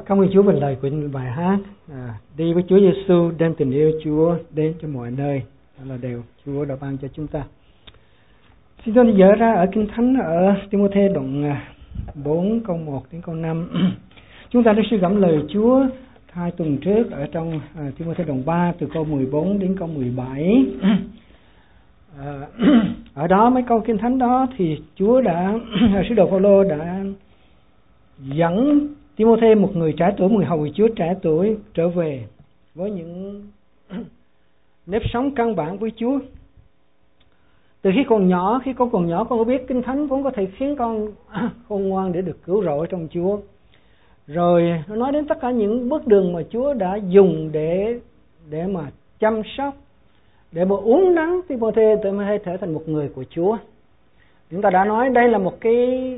Cảm ơn Chúa về lời của bài hát. Đi với Chúa Giêsu đem tình yêu Chúa đến cho mọi nơi là điều Chúa đã ban cho chúng ta. Xin tôi dở ra ở Kinh Thánh ở Ti-mô-thê đoạn 4 câu 1 đến câu 5. Chúng ta đã suy gẫm lời Chúa 2 tuần trước ở trong Ti-mô-thê đoạn 3 từ câu 14 đến câu 17. Ở đó mấy câu Kinh Thánh đó thì Chúa đã sứ đồ Phao-lô đã dẫn Ti-mô-thê, một người trẻ tuổi, một người hầu việc Chúa trẻ tuổi, trở về với những nếp sống căn bản với Chúa. Từ khi con nhỏ, khi con còn nhỏ, con có biết Kinh Thánh vốn có thể khiến con khôn ngoan để được cứu rỗi trong Chúa. Rồi nó nói đến tất cả những bước đường mà Chúa đã dùng để mà chăm sóc, để mà uốn nắn Ti-mô-thê trở thành một người của Chúa. Chúng ta đã nói đây là một cái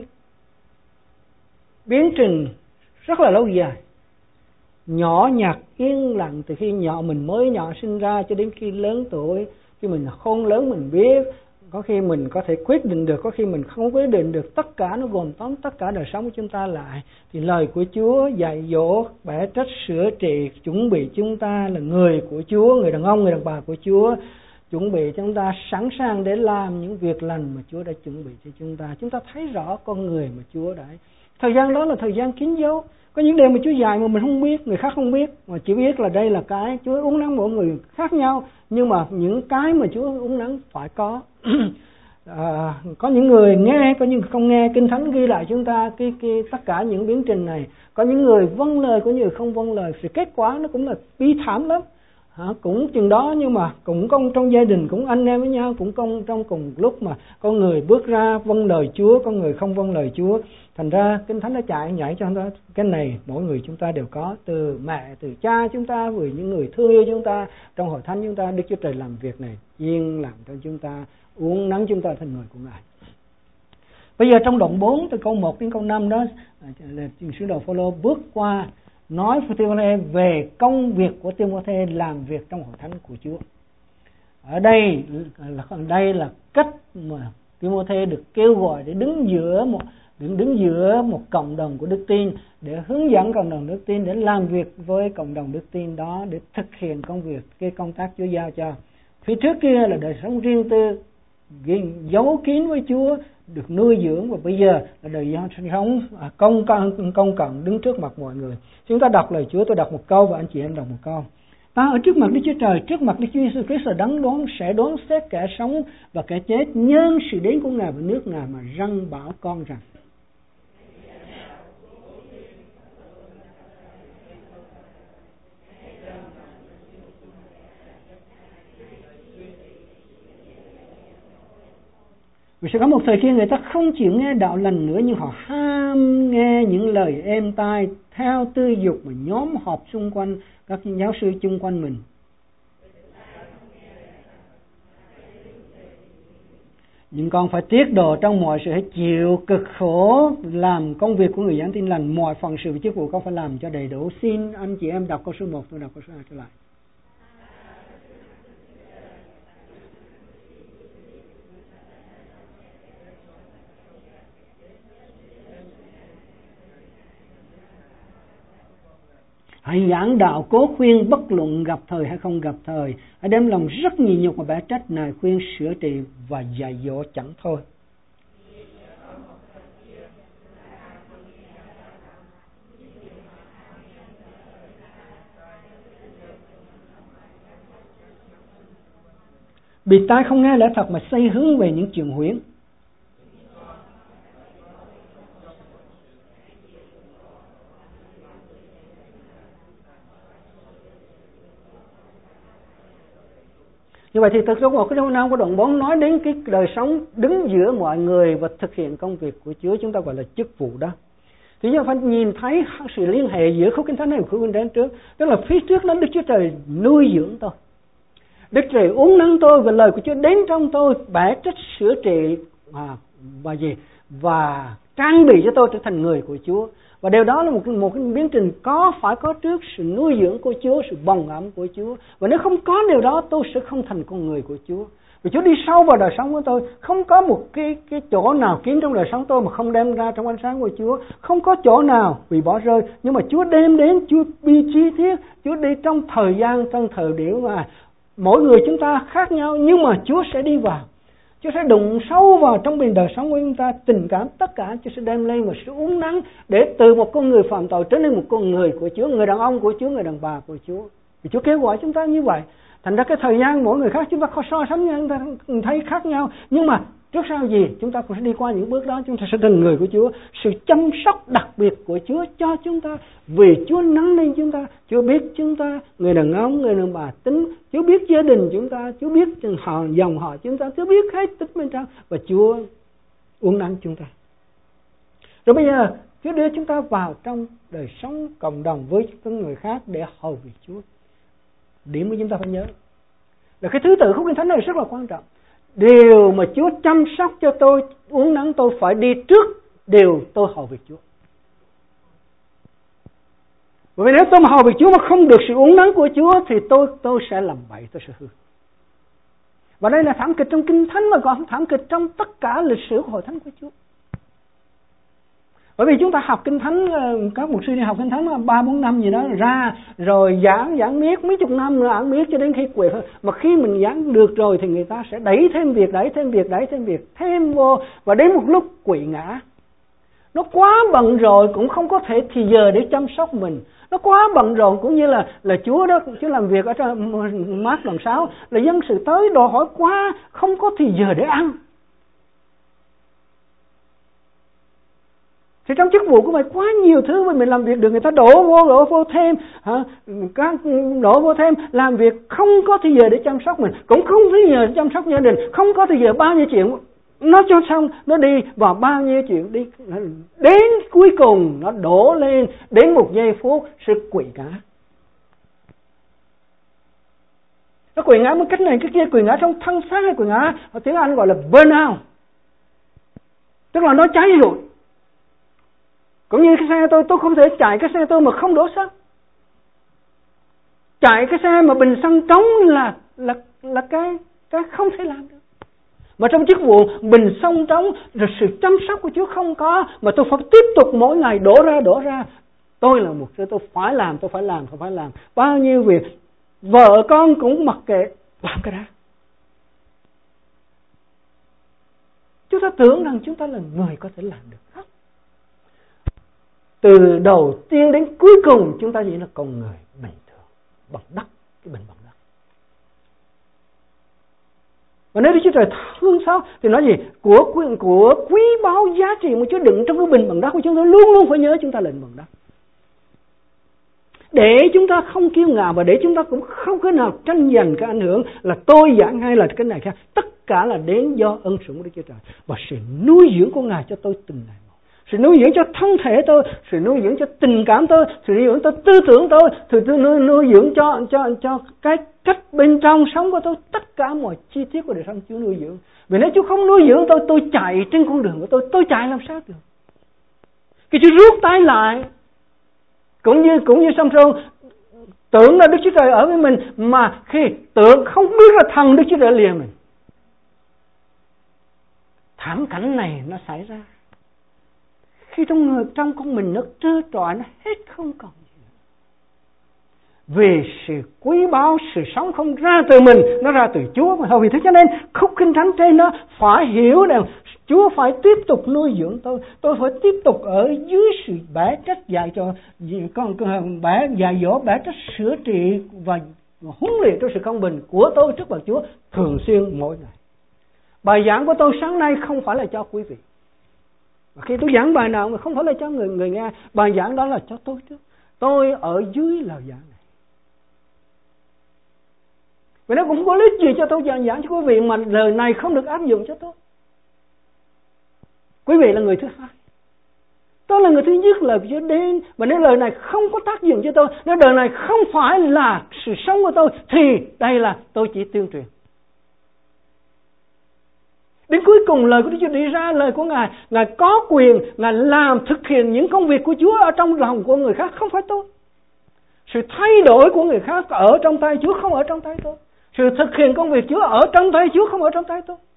biến trình rất là lâu dài, nhỏ nhặt, yên lặng từ khi mình mới nhỏ sinh ra cho đến khi lớn tuổi. Khi mình khôn lớn mình biết, có khi mình có thể quyết định được, có khi mình không quyết định được. Tất cả nó gồm tóm tất cả đời sống của chúng ta lại. Thì lời của Chúa dạy dỗ, bẻ trách, sửa trị, chuẩn bị chúng ta là người của Chúa, người đàn ông, người đàn bà của Chúa, chuẩn bị chúng ta sẵn sàng để làm những việc lành mà Chúa đã chuẩn bị cho chúng ta. Chúng ta thấy rõ con người mà Chúa đã. Thời gian đó là thời gian kín dấu. Có những điều mà Chúa dạy mà mình không biết, người khác không biết, mà chỉ biết là đây là cái Chúa uốn nắn mỗi người khác nhau. Nhưng mà những cái mà Chúa uốn nắn phải có. Có những người nghe, có những người không nghe. Kinh Thánh ghi lại chúng ta tất cả những biến trình này. Có những người vâng lời, có những người không vâng lời. Thì kết quả nó cũng là bi thảm lắm. Cũng chừng đó, nhưng mà cũng trong gia đình, cũng anh em với nhau, cũng trong cùng lúc mà con người bước ra vâng lời Chúa, con người không vâng lời Chúa. Thành ra Kinh Thánh đã nhảy cho chúng ta cái này mỗi người chúng ta đều có, từ mẹ, từ cha chúng ta, với những người thương yêu chúng ta. Trong hội thánh chúng ta, Đức Chúa Trời làm việc này yên lặng cho chúng ta, uốn nắn chúng ta thành người của Ngài. Bây giờ trong đoạn 4 từ câu 1 đến câu 5 đó là sứ đồ Phao-lô bước qua nói với Ti-mô-thê về công việc của Ti-mô-thê làm việc trong hội thánh của Chúa. Ở đây là cách mà Ti-mô-thê được kêu gọi để đứng giữa một cộng đồng của đức tin, để hướng dẫn cộng đồng đức tin, để làm việc với cộng đồng đức tin đó, để thực hiện công việc, cái công tác Chúa giao cho. Phía trước kia là đời sống riêng tư, giấu kín với Chúa, được nuôi dưỡng, và bây giờ là đời sống công cộng đứng trước mặt mọi người. Chúng ta đọc lời Chúa, tôi đọc một câu và anh chị em đọc một câu. Ta ở trước mặt Đức Chúa Trời, trước mặt Đức Chúa Giêsu Christ là đấng sẽ đoán xét kẻ sống và kẻ chết nhân sự đến của Ngài và nước Ngài, mà răn bảo con rằng. Vì sẽ có một thời kia người ta không chịu nghe đạo lành nữa, nhưng họ ham nghe những lời êm tai theo tư dục mà nhóm họp xung quanh các giáo sư chung quanh mình. Nhưng con phải tiết độ trong mọi sự, hãy chịu cực khổ làm công việc của người giảng tin lành, mọi phần sự và chức vụ con phải làm cho đầy đủ. Xin anh chị em đọc câu số 1, tôi đọc câu số 2 trở lại. Hãy giảng đạo, cố khuyên, bất luận gặp thời hay không gặp thời. Hãy đem lòng rất nhịn nhục mà bẻ trách, nài khuyên, sửa trị và dạy dỗ chẳng thôi. Bị tai không nghe lẽ thật mà xây hướng về những chuyện huyễn. Như vậy thì thực sự một cái câu nào của đoạn 4 nói đến cái đời sống đứng giữa mọi người và thực hiện công việc của Chúa, chúng ta gọi là chức vụ đó. Thì chúng ta phải nhìn thấy sự liên hệ giữa khúc Kinh Thánh này và khúc Kinh Thánh trước. Tức là phía trước đó Đức Chúa Trời nuôi dưỡng tôi, Đức Chúa Trời uốn nắn tôi, và lời của Chúa đến trong tôi, bẻ trách, sửa trị và trang bị cho tôi trở thành người của Chúa. Và điều đó là một cái biến trình phải có trước sự nuôi dưỡng của Chúa, sự bồng ẩm của Chúa. Và nếu không có điều đó, tôi sẽ không thành con người của Chúa. Vì Chúa đi sâu vào đời sống của tôi. Không có một cái chỗ nào kín trong đời sống tôi mà không đem ra trong ánh sáng của Chúa. Không có chỗ nào bị bỏ rơi. Nhưng mà Chúa đem đến, Chúa bi chi tiết, Chúa đi trong thời gian, trong thời điểm mà mỗi người chúng ta khác nhau. Nhưng mà Chúa sẽ đi vào. Chúa sẽ đụng sâu vào trong biển đời sống của chúng ta. Tình cảm tất cả Chúa sẽ đem lên một sự uốn nắn, để từ một con người phạm tội trở nên một con người của Chúa, người đàn ông của Chúa, người đàn bà của Chúa. Vì Chúa kêu gọi chúng ta như vậy. Thành ra cái thời gian mỗi người khác chúng ta có so sánh nhau, chúng ta thấy khác nhau. Nhưng mà trước sau gì chúng ta cũng sẽ đi qua những bước đó. Chúng ta sẽ thành người của Chúa. Sự chăm sóc đặc biệt của Chúa cho chúng ta. Vì Chúa nắng lên chúng ta. Chúa biết chúng ta, người đàn ông, người đàn bà tính. Chúa biết gia đình chúng ta. Chúa biết dòng họ chúng ta. Chúa biết hết tích bên trong. Và Chúa uốn nắn chúng ta. Rồi bây giờ Chúa đưa chúng ta vào trong đời sống cộng đồng với những người khác để hầu việc Chúa. Điểm mà chúng ta phải nhớ là cái thứ tự khúc Kinh Thánh này rất là quan trọng. Điều mà Chúa chăm sóc cho tôi, uốn nắn tôi, phải đi trước điều tôi hầu việc Chúa. Bởi vì nếu tôi mà hầu việc Chúa mà không được sự uốn nắn của Chúa thì tôi sẽ làm bậy, tôi sẽ hư. Và đây là thảm kịch trong Kinh Thánh, mà còn thảm kịch trong tất cả lịch sử của Hội Thánh của Chúa. Bởi vì chúng ta học Kinh Thánh, các mục sư đi học Kinh Thánh 3-4 năm gì đó ra, rồi giảng miết mấy chục năm nữa giảng miết cho đến khi quệt. Mà khi mình giảng được rồi thì người ta sẽ đẩy thêm việc thêm vô, và đến một lúc quỵ ngã. Nó quá bận rồi cũng không có thể thì giờ để chăm sóc mình. Nó quá bận rộn, cũng như là Chúa đó, Chúa làm việc ở trong Mát đoạn 6 là dân sự tới đòi hỏi quá, không có thì giờ để ăn. Thì trong chức vụ của mình quá nhiều thứ mà mình làm việc được, người ta đổ vô thêm, đổ vô thêm, làm việc không có thì giờ để chăm sóc mình, cũng không thì giờ để chăm sóc gia đình, không có thì giờ bao nhiêu chuyện nó cho xong, nó đi vào bao nhiêu chuyện đi, đến cuối cùng nó đổ lên đến một giây phút sự quỵ ngã. Nó quỵ ngã một cách này cái kia, quỵ ngã trong thân xác hay quỵ ngã ở tiếng Anh gọi là burnout, tức là nó cháy rồi. Cũng như cái xe tôi không thể chạy cái xe tôi mà không đổ xăng. Chạy cái xe mà bình xăng trống là cái không thể làm được. Mà trong chức vụ bình xăng trống, rồi sự chăm sóc của Chúa không có, mà tôi phải tiếp tục mỗi ngày đổ ra. Tôi là mục sư, tôi phải làm. Bao nhiêu việc, vợ con cũng mặc kệ, làm cái đó. Chúng ta tưởng rằng chúng ta là người có thể làm được hết. Từ đầu tiên đến cuối cùng chúng ta chỉ là con người bình thường, bằng đất, cái bình bằng đất. Và nếu Đức Chúa Trời thương xót thì nói gì? Của quý báu giá trị mà Chúa đựng trong cái bình bằng đất của chúng ta, luôn luôn phải nhớ chúng ta là bình bằng đất. Để chúng ta không kiêu ngạo, và để chúng ta cũng không có nào tranh giành cái ảnh hưởng là tôi giảng hay là cái này khác. Tất cả là đến do ân sủng của Đức Chúa Trời và sự nuôi dưỡng của Ngài cho tôi từng ngày. Sự nuôi dưỡng cho thân thể tôi, sự nuôi dưỡng cho tình cảm tôi, sự nuôi dưỡng cho tư tưởng tôi, sự nuôi dưỡng cho cái cách bên trong sống của tôi, tất cả mọi chi tiết của đời sống Chúa nuôi dưỡng. Vì nếu Chúa không nuôi dưỡng tôi chạy trên con đường của tôi chạy làm sao được? Khi Chúa rút tay lại, cũng như Samson tưởng là Đức Chúa Trời ở với mình, mà khi tưởng không biết là thần Đức Chúa Trời liền mình. Thảm cảnh này nó xảy ra khi trong con mình nó trơ trọi, nó hết không còn gì nữa. Vì sự quý báu, sự sống không ra từ mình, nó ra từ Chúa mà thôi. Vì thế cho nên khúc Kinh Thánh trên nó phải hiểu rằng Chúa phải tiếp tục nuôi dưỡng tôi phải tiếp tục ở dưới sự bẻ trách dạy cho dạy dỗ, bẻ trách sửa trị và huấn luyện trong sự công bình của tôi trước mặt Chúa thường xuyên mỗi ngày. Bài giảng của tôi sáng nay không phải là cho quý vị. Khi tôi giảng bài nào mà không phải là cho người nghe, bài giảng đó là cho tôi trước. Tôi ở dưới lời giảng này. Vì nó cũng không có lý gì cho tôi giảng cho quý vị mà lời này không được áp dụng cho tôi. Quý vị là người thứ hai, tôi là người thứ nhất, lời Chúa đến. Và nếu lời này không có tác dụng cho tôi, nếu lời này không phải là sự sống của tôi, thì đây là tôi chỉ tuyên truyền. Đến cuối cùng lời của Đức Chúa đi ra, lời của Ngài, Ngài có quyền, Ngài làm thực hiện những công việc của Chúa ở trong lòng của người khác, không phải tôi. Sự thay đổi của người khác ở trong tay Chúa, không ở trong tay tôi. Sự thực hiện công việc Chúa ở trong tay Chúa, không ở trong tay tôi.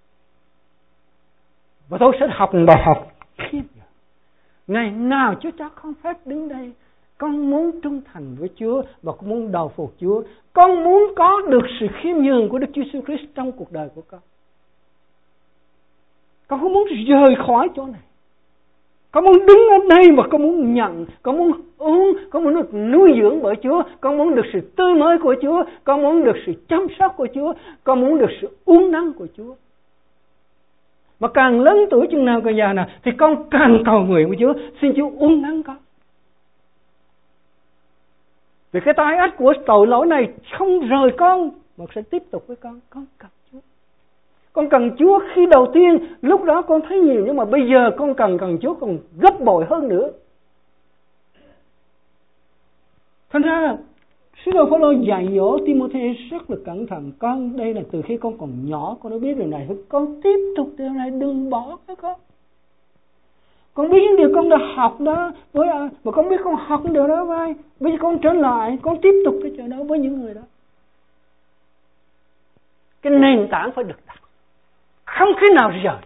Và tôi sẽ học bài học khiếp. Ngày nào Chúa cho con phép đứng đây, con muốn trung thành với Chúa và con muốn đầu phục Chúa. Con muốn có được sự khiêm nhường của Đức Chúa Jesus Christ trong cuộc đời của con. Con không muốn rời khỏi chỗ này. Con muốn đứng ở đây và con muốn nhận, con muốn uống, con muốn được nuôi dưỡng bởi Chúa, con muốn được sự tươi mới của Chúa, con muốn được sự chăm sóc của Chúa, con muốn được sự uốn nắn của Chúa. Mà càng lớn tuổi chừng nào càng già nào thì con càng cầu nguyện với Chúa, xin Chúa uốn nắn con. Vì cái tai ách của tội lỗi này không rời con mà sẽ tiếp tục với con. Con cần Chúa. Con cần Chúa khi đầu tiên, lúc đó con thấy nhiều, nhưng mà bây giờ con cần Chúa còn gấp bội hơn nữa. Thành ra sứ đồ Phaolô dạy dỗ Timôthê rất là cẩn thận. Con đây là từ khi con còn nhỏ con đã biết điều này, con tiếp tục điều này, đừng bỏ với con. Con biết những điều con đã học đó với ai, mà con biết con học điều đó với ai. Bây giờ con trở lại, con tiếp tục cái chuyện đó với những người đó. Cái nền tảng phải được đặt, không khi nào rời.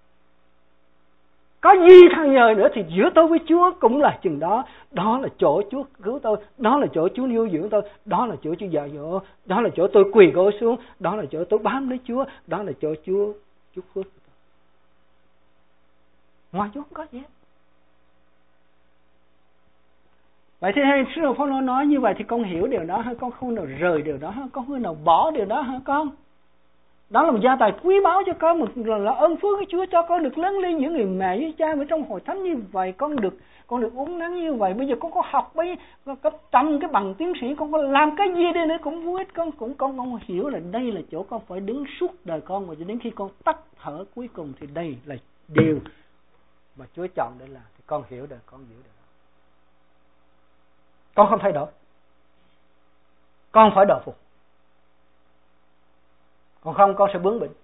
Có gì thằng nhờ nữa thì giữa tôi với Chúa cũng là chừng đó. Đó là chỗ Chúa cứu tôi, đó là chỗ Chúa nuôi dưỡng tôi, đó là chỗ Chúa dạy dỗ, đó là chỗ tôi quỳ gối xuống, đó là chỗ tôi bám lấy Chúa, đó là chỗ Chúa phước tôi. Ngoài Chúa không có gì hết. Vậy thì sứ đồ Phaolô nói như vậy thì con hiểu điều đó hay con không nào rời điều đó hay con không nào bỏ điều đó hả con? Đó là một gia tài quý báu cho con, một là ơn phước của Chúa cho con được lớn lên những người mẹ với cha ở trong hội thánh như vậy, con được uốn nắn như vậy. Bây giờ con có học mấy có trăm cái bằng tiến sĩ, con có làm cái gì đây nữa cũng vô ích. Con hiểu là đây là chỗ con phải đứng suốt đời con, và cho đến khi con tắt thở cuối cùng thì đây là điều mà Chúa chọn để làm. Thì con hiểu được, con hiểu được. Con không thay đổi, con phải đầu phục. Còn không con sẽ bướng bỉnh.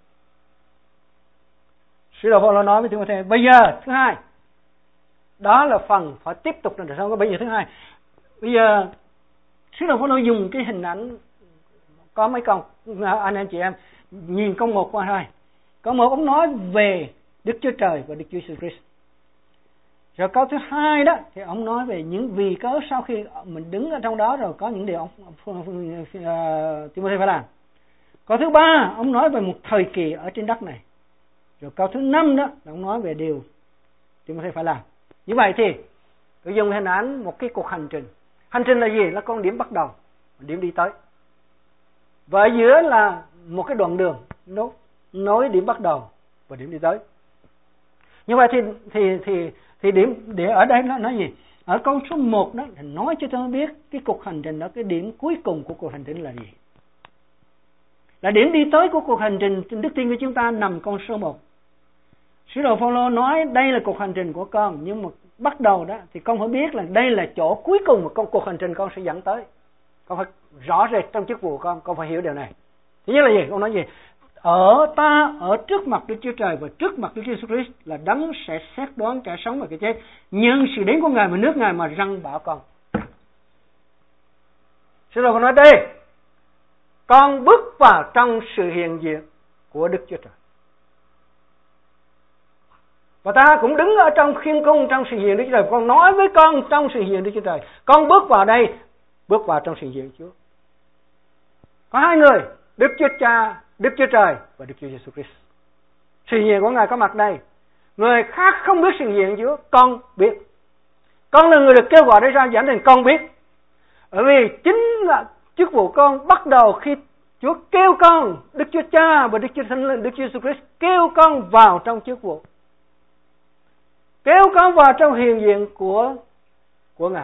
Sứ đồ Phaolô nói với Timôthê, bây giờ thứ hai, đó là phần phải tiếp tục trong đời sống. Bây giờ thứ hai, bây giờ sứ đồ Phaolô dùng cái hình ảnh, có mấy câu anh chị em nhìn câu 1 qua 2. Câu 1 ông nói về Đức Chúa Trời và Đức Chúa Jesus Christ. Rồi câu thứ 2 đó thì ông nói về những vì cớ sau khi mình đứng ở trong đó rồi có những điều ông Timôthê phải làm. Câu thứ 3 ông nói về một thời kỳ ở trên đất này. Rồi câu thứ 5 đó ông nói về điều Timôthê phải làm. Như vậy thì tôi dùng hình ảnh một cái cuộc hành trình. Hành trình là gì? Là con điểm bắt đầu, điểm đi tới. Và ở giữa là một cái đoạn đường nối điểm bắt đầu và điểm đi tới. Như vậy thì điểm để ở đây nó nói gì? Ở câu số 1 đó thì nói cho tôi biết cái cuộc hành trình đó, cái điểm cuối cùng của cuộc hành trình là gì? Là điểm đi tới của cuộc hành trình đức tin của chúng ta nằm con số 1. Sứ đồ Phaolô nói đây là cuộc hành trình của con, nhưng mà bắt đầu đó thì con phải biết là đây là chỗ cuối cùng mà cuộc hành trình con sẽ dẫn tới. Con phải rõ rệt trong chức vụ của con phải hiểu điều này. Thứ nhất là gì? Con nói gì? Ở trước mặt Đức Chúa Trời và trước mặt Đức Chúa Jesus Christ là đấng sẽ xét đoán kẻ sống và kẻ chết. Nhưng sự đến của Ngài mà nước Ngài mà răn bảo con. Sứ đồ nói đây, con bước vào trong sự hiện diện của Đức Chúa Trời. Và ta cũng đứng ở trong khiên cung trong sự hiện Đức Chúa Trời. Con nói với con trong sự hiện Đức Chúa Trời. Con bước vào đây, bước vào trong sự hiện Chúa. Có hai người, Đức Chúa Cha, Đức Chúa Trời và Đức Chúa Jesus Christ. Sự hiện của Ngài có mặt đây. Người khác không biết sự hiện Chúa, con biết. Con là người được kêu gọi để ra giảng nên con biết. Bởi vì chính là chức vụ con bắt đầu khi Chúa kêu con, Đức Chúa Cha và Đức Chúa Thánh Linh, Đức Chúa Jesus Christ kêu con vào trong chức vụ. Kêu con vào trong hiện diện của Ngài.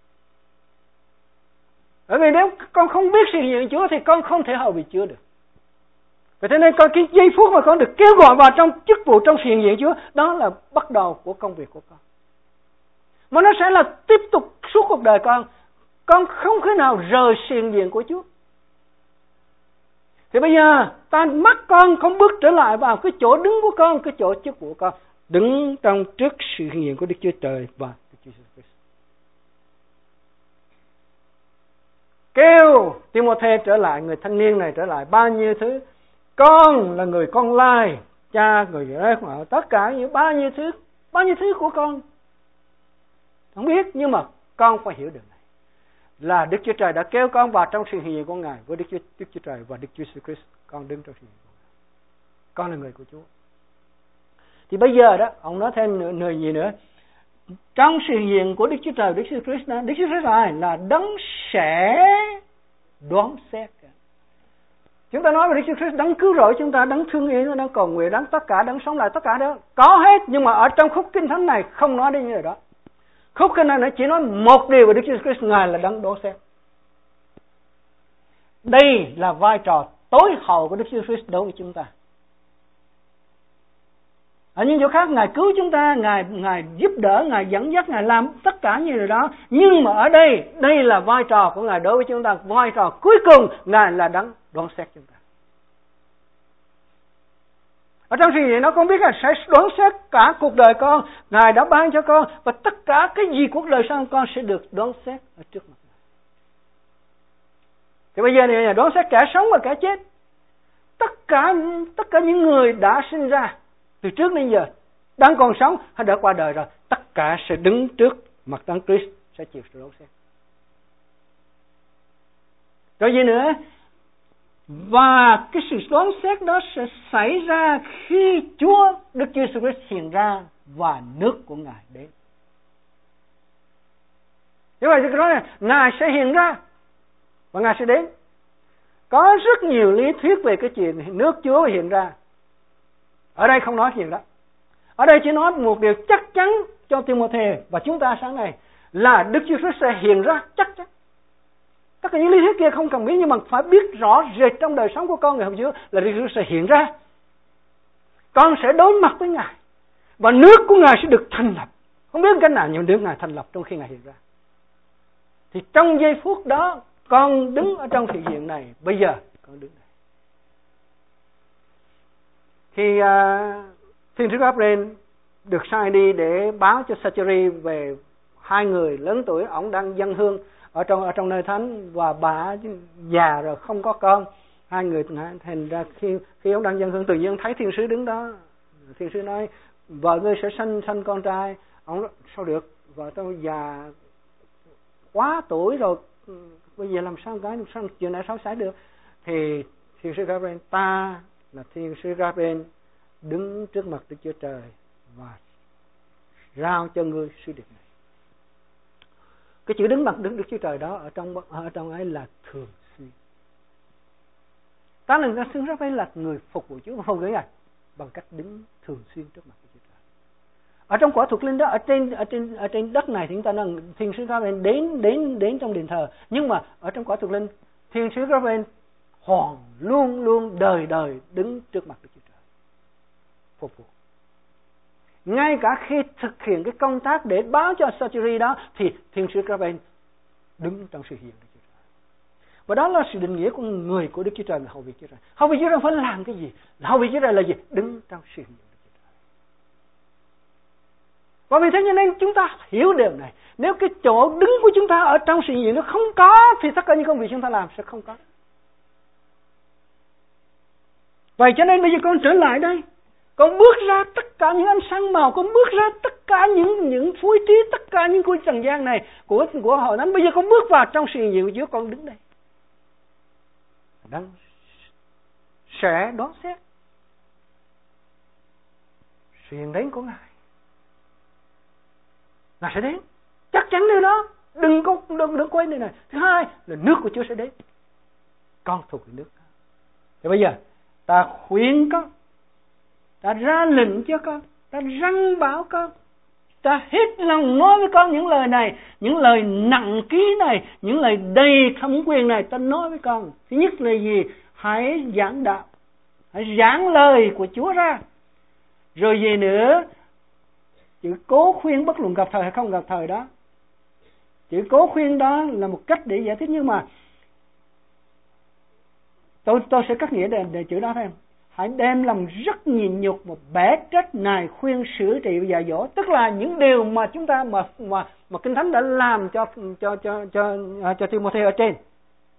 Bởi vì nếu con không biết sự hiện diện Chúa thì con không thể hầu việc Chúa được. Vậy thế nên cái giây phút mà con được kêu gọi vào trong chức vụ trong sự hiện diện Chúa, đó là bắt đầu của công việc của con. Mà nó sẽ là tiếp tục suốt cuộc đời con. Con không thể nào rời sự hiện diện của Chúa. Thì bây giờ mắt con không bước trở lại vào cái chỗ đứng của con, cái chỗ chức vụ của con, đứng trong trước sự hiện diện của Đức Chúa Trời và Đức Chúa Jesus Christ. kêu Timôthê trở lại, người thanh niên này trở lại bao nhiêu thứ. Con là người con lai, cha người rể của tất cả những bao nhiêu thứ của con không biết, nhưng mà con phải hiểu điều này là Đức Chúa Trời đã kéo con vào trong sự hiện diện của Ngài với Đức Chúa Trời và Đức Chúa Jesus Christ. Con đứng trong sự hiện diện của Ngài, con là người của Chúa. Thì bây giờ đó ông nói thêm nửa gì nữa, trong sự hiện diện của Đức Chúa Trời, Đức Chúa Christ đó, Đức Chúa Christ là đấng sẽ đoán xét. Chúng ta nói về Đức Chúa Christ, đấng cứu rỗi chúng ta, đấng thương yêu, đấng cầu nguyện, đấng tất cả, đấng sống lại tất cả đó có hết, nhưng mà ở trong khúc Kinh Thánh này không nói đến như vậy đó. Khúc Kinh Thánh này chỉ nói một điều về Đức Chúa Christ, Ngài là đấng đoán xét. Đây là vai trò tối hậu của Đức Chúa Christ đối với chúng ta. Ở những chỗ khác Ngài cứu chúng ta, Ngài giúp đỡ, Ngài dẫn dắt, Ngài làm tất cả như điều đó. Nhưng mà ở đây là vai trò của Ngài đối với chúng ta. Vai trò cuối cùng Ngài là đấng đoán xét chúng ta. Ở trong sự hiện nó con biết là sẽ đoán xét cả cuộc đời con. Ngài đã ban cho con, và tất cả cái gì cuộc đời sau con sẽ được đoán xét ở trước mặt Ngài. Thì bây giờ này đoán xét kẻ sống và kẻ chết. Tất cả những người đã sinh ra từ trước đến giờ, đang còn sống hay đã qua đời rồi, tất cả sẽ đứng trước mặt Đấng Christ, sẽ chịu sự đoán xét. Rồi gì nữa? Và cái sự đoán xét đó sẽ xảy ra khi Chúa Đức Chúa Jesus Christ hiện ra và nước của Ngài đến. Như vậy thì nói là Ngài sẽ hiện ra và Ngài sẽ đến. Có rất nhiều lý thuyết về cái chuyện nước Chúa hiện ra. Ở đây không nói chuyện đó. Ở đây chỉ nói một điều chắc chắn cho Timôthê và chúng ta sáng nay là Đức Chúa Christ sẽ hiện ra chắc chắn. Tất cả những lý thuyết kia không cần biết, nhưng mà phải biết rõ rệt trong đời sống của con ngày hôm Chúa là Đức Chúa Christ sẽ hiện ra. Con sẽ đối mặt với Ngài và nước của Ngài sẽ được thành lập. Không biết cách nào nhưng nước Ngài thành lập trong khi Ngài hiện ra. Thì trong giây phút đó con đứng ở trong sự hiện này. Bây giờ con đứng đây. Khi Thiên sứ Gabriel được sai đi để báo cho Sacheri về hai người lớn tuổi, ông đang dâng hương ở trong nơi thánh và bà già rồi không có con. Hai người thành ra khi ông đang dâng hương, tự nhiên thấy thiên sứ đứng đó. Thiên sứ nói vợ ngươi sẽ sanh con trai. Ông nói sao được, vợ tôi già quá tuổi rồi, bây giờ làm sao chuyện này sao xảy được. Thì thiên sứ Gabriel, ta là thiên sứ Gabriel đứng trước mặt Đức Chúa Trời và rao cho ngươi sứ điệp này. Cái chữ đứng mặt Đức Chúa Trời đó ở trong ấy là thường xuyên. Ta là thiên sứ Gabriel là người phục vụ Chúa, không gửi bằng cách đứng thường xuyên trước mặt Đức Chúa Trời. Ở trong quả thuộc linh đó, ở trên đất này thì chúng ta nói thiên sứ Gabriel đến trong đền thờ, nhưng mà ở trong quả thuộc linh thiên sứ Gabriel luôn luôn đời đứng trước mặt Đức Chúa Trời phục vụ. Ngay cả khi thực hiện cái công tác để báo cho Sacheri đó thì thiên sứ Gabriel đứng trong sự hiện Đức Chúa Trời. Và đó là sự định nghĩa của người của Đức Chúa Trời, hầu việc Chúa Trời. Hầu việc Chúa Trời phải làm cái gì? Hầu việc Chúa Trời là gì? Đứng trong sự hiện Đức Chúa Trời. Và vì thế cho nên chúng ta hiểu điều này. Nếu cái chỗ đứng của chúng ta ở trong sự hiện nó không có thì tất cả những công việc chúng ta làm sẽ không có. Vậy cho nên bây giờ con trở lại đây, con bước ra tất cả những ánh sáng màu, con bước ra tất cả những phối trí, tất cả những cái trần gian này của hội thánh. Bây giờ con bước vào trong sự hiện diện của Chúa, con đứng đây. Đang sẽ đoán xét sự hiện đến của Ngài. Ngài sẽ đến, chắc chắn điều đó. Đừng quên điều này. Thứ hai là nước của Chúa sẽ đến. Con thuộc về nước. Thì bây giờ ta khuyên con, ta ra lệnh cho con, ta răn bảo con, ta hết lòng nói với con những lời này, những lời nặng ký này, những lời đầy thẩm quyền này. Ta nói với con, thứ nhất là gì? Hãy giảng đạo, hãy giảng lời của Chúa ra. Rồi gì nữa? Chữ cố khuyên bất luận gặp thời hay không gặp thời đó. Chữ cố khuyên đó là một cách để giải thích, nhưng mà tôi sẽ cắt nghĩa để chữ đó thêm. Hãy đem lòng rất nhịn nhục và bẻ trách, nài khuyên, sửa trị và dạy dỗ. Tức là những điều mà chúng ta mà Kinh Thánh đã làm cho Timôthê ở trên.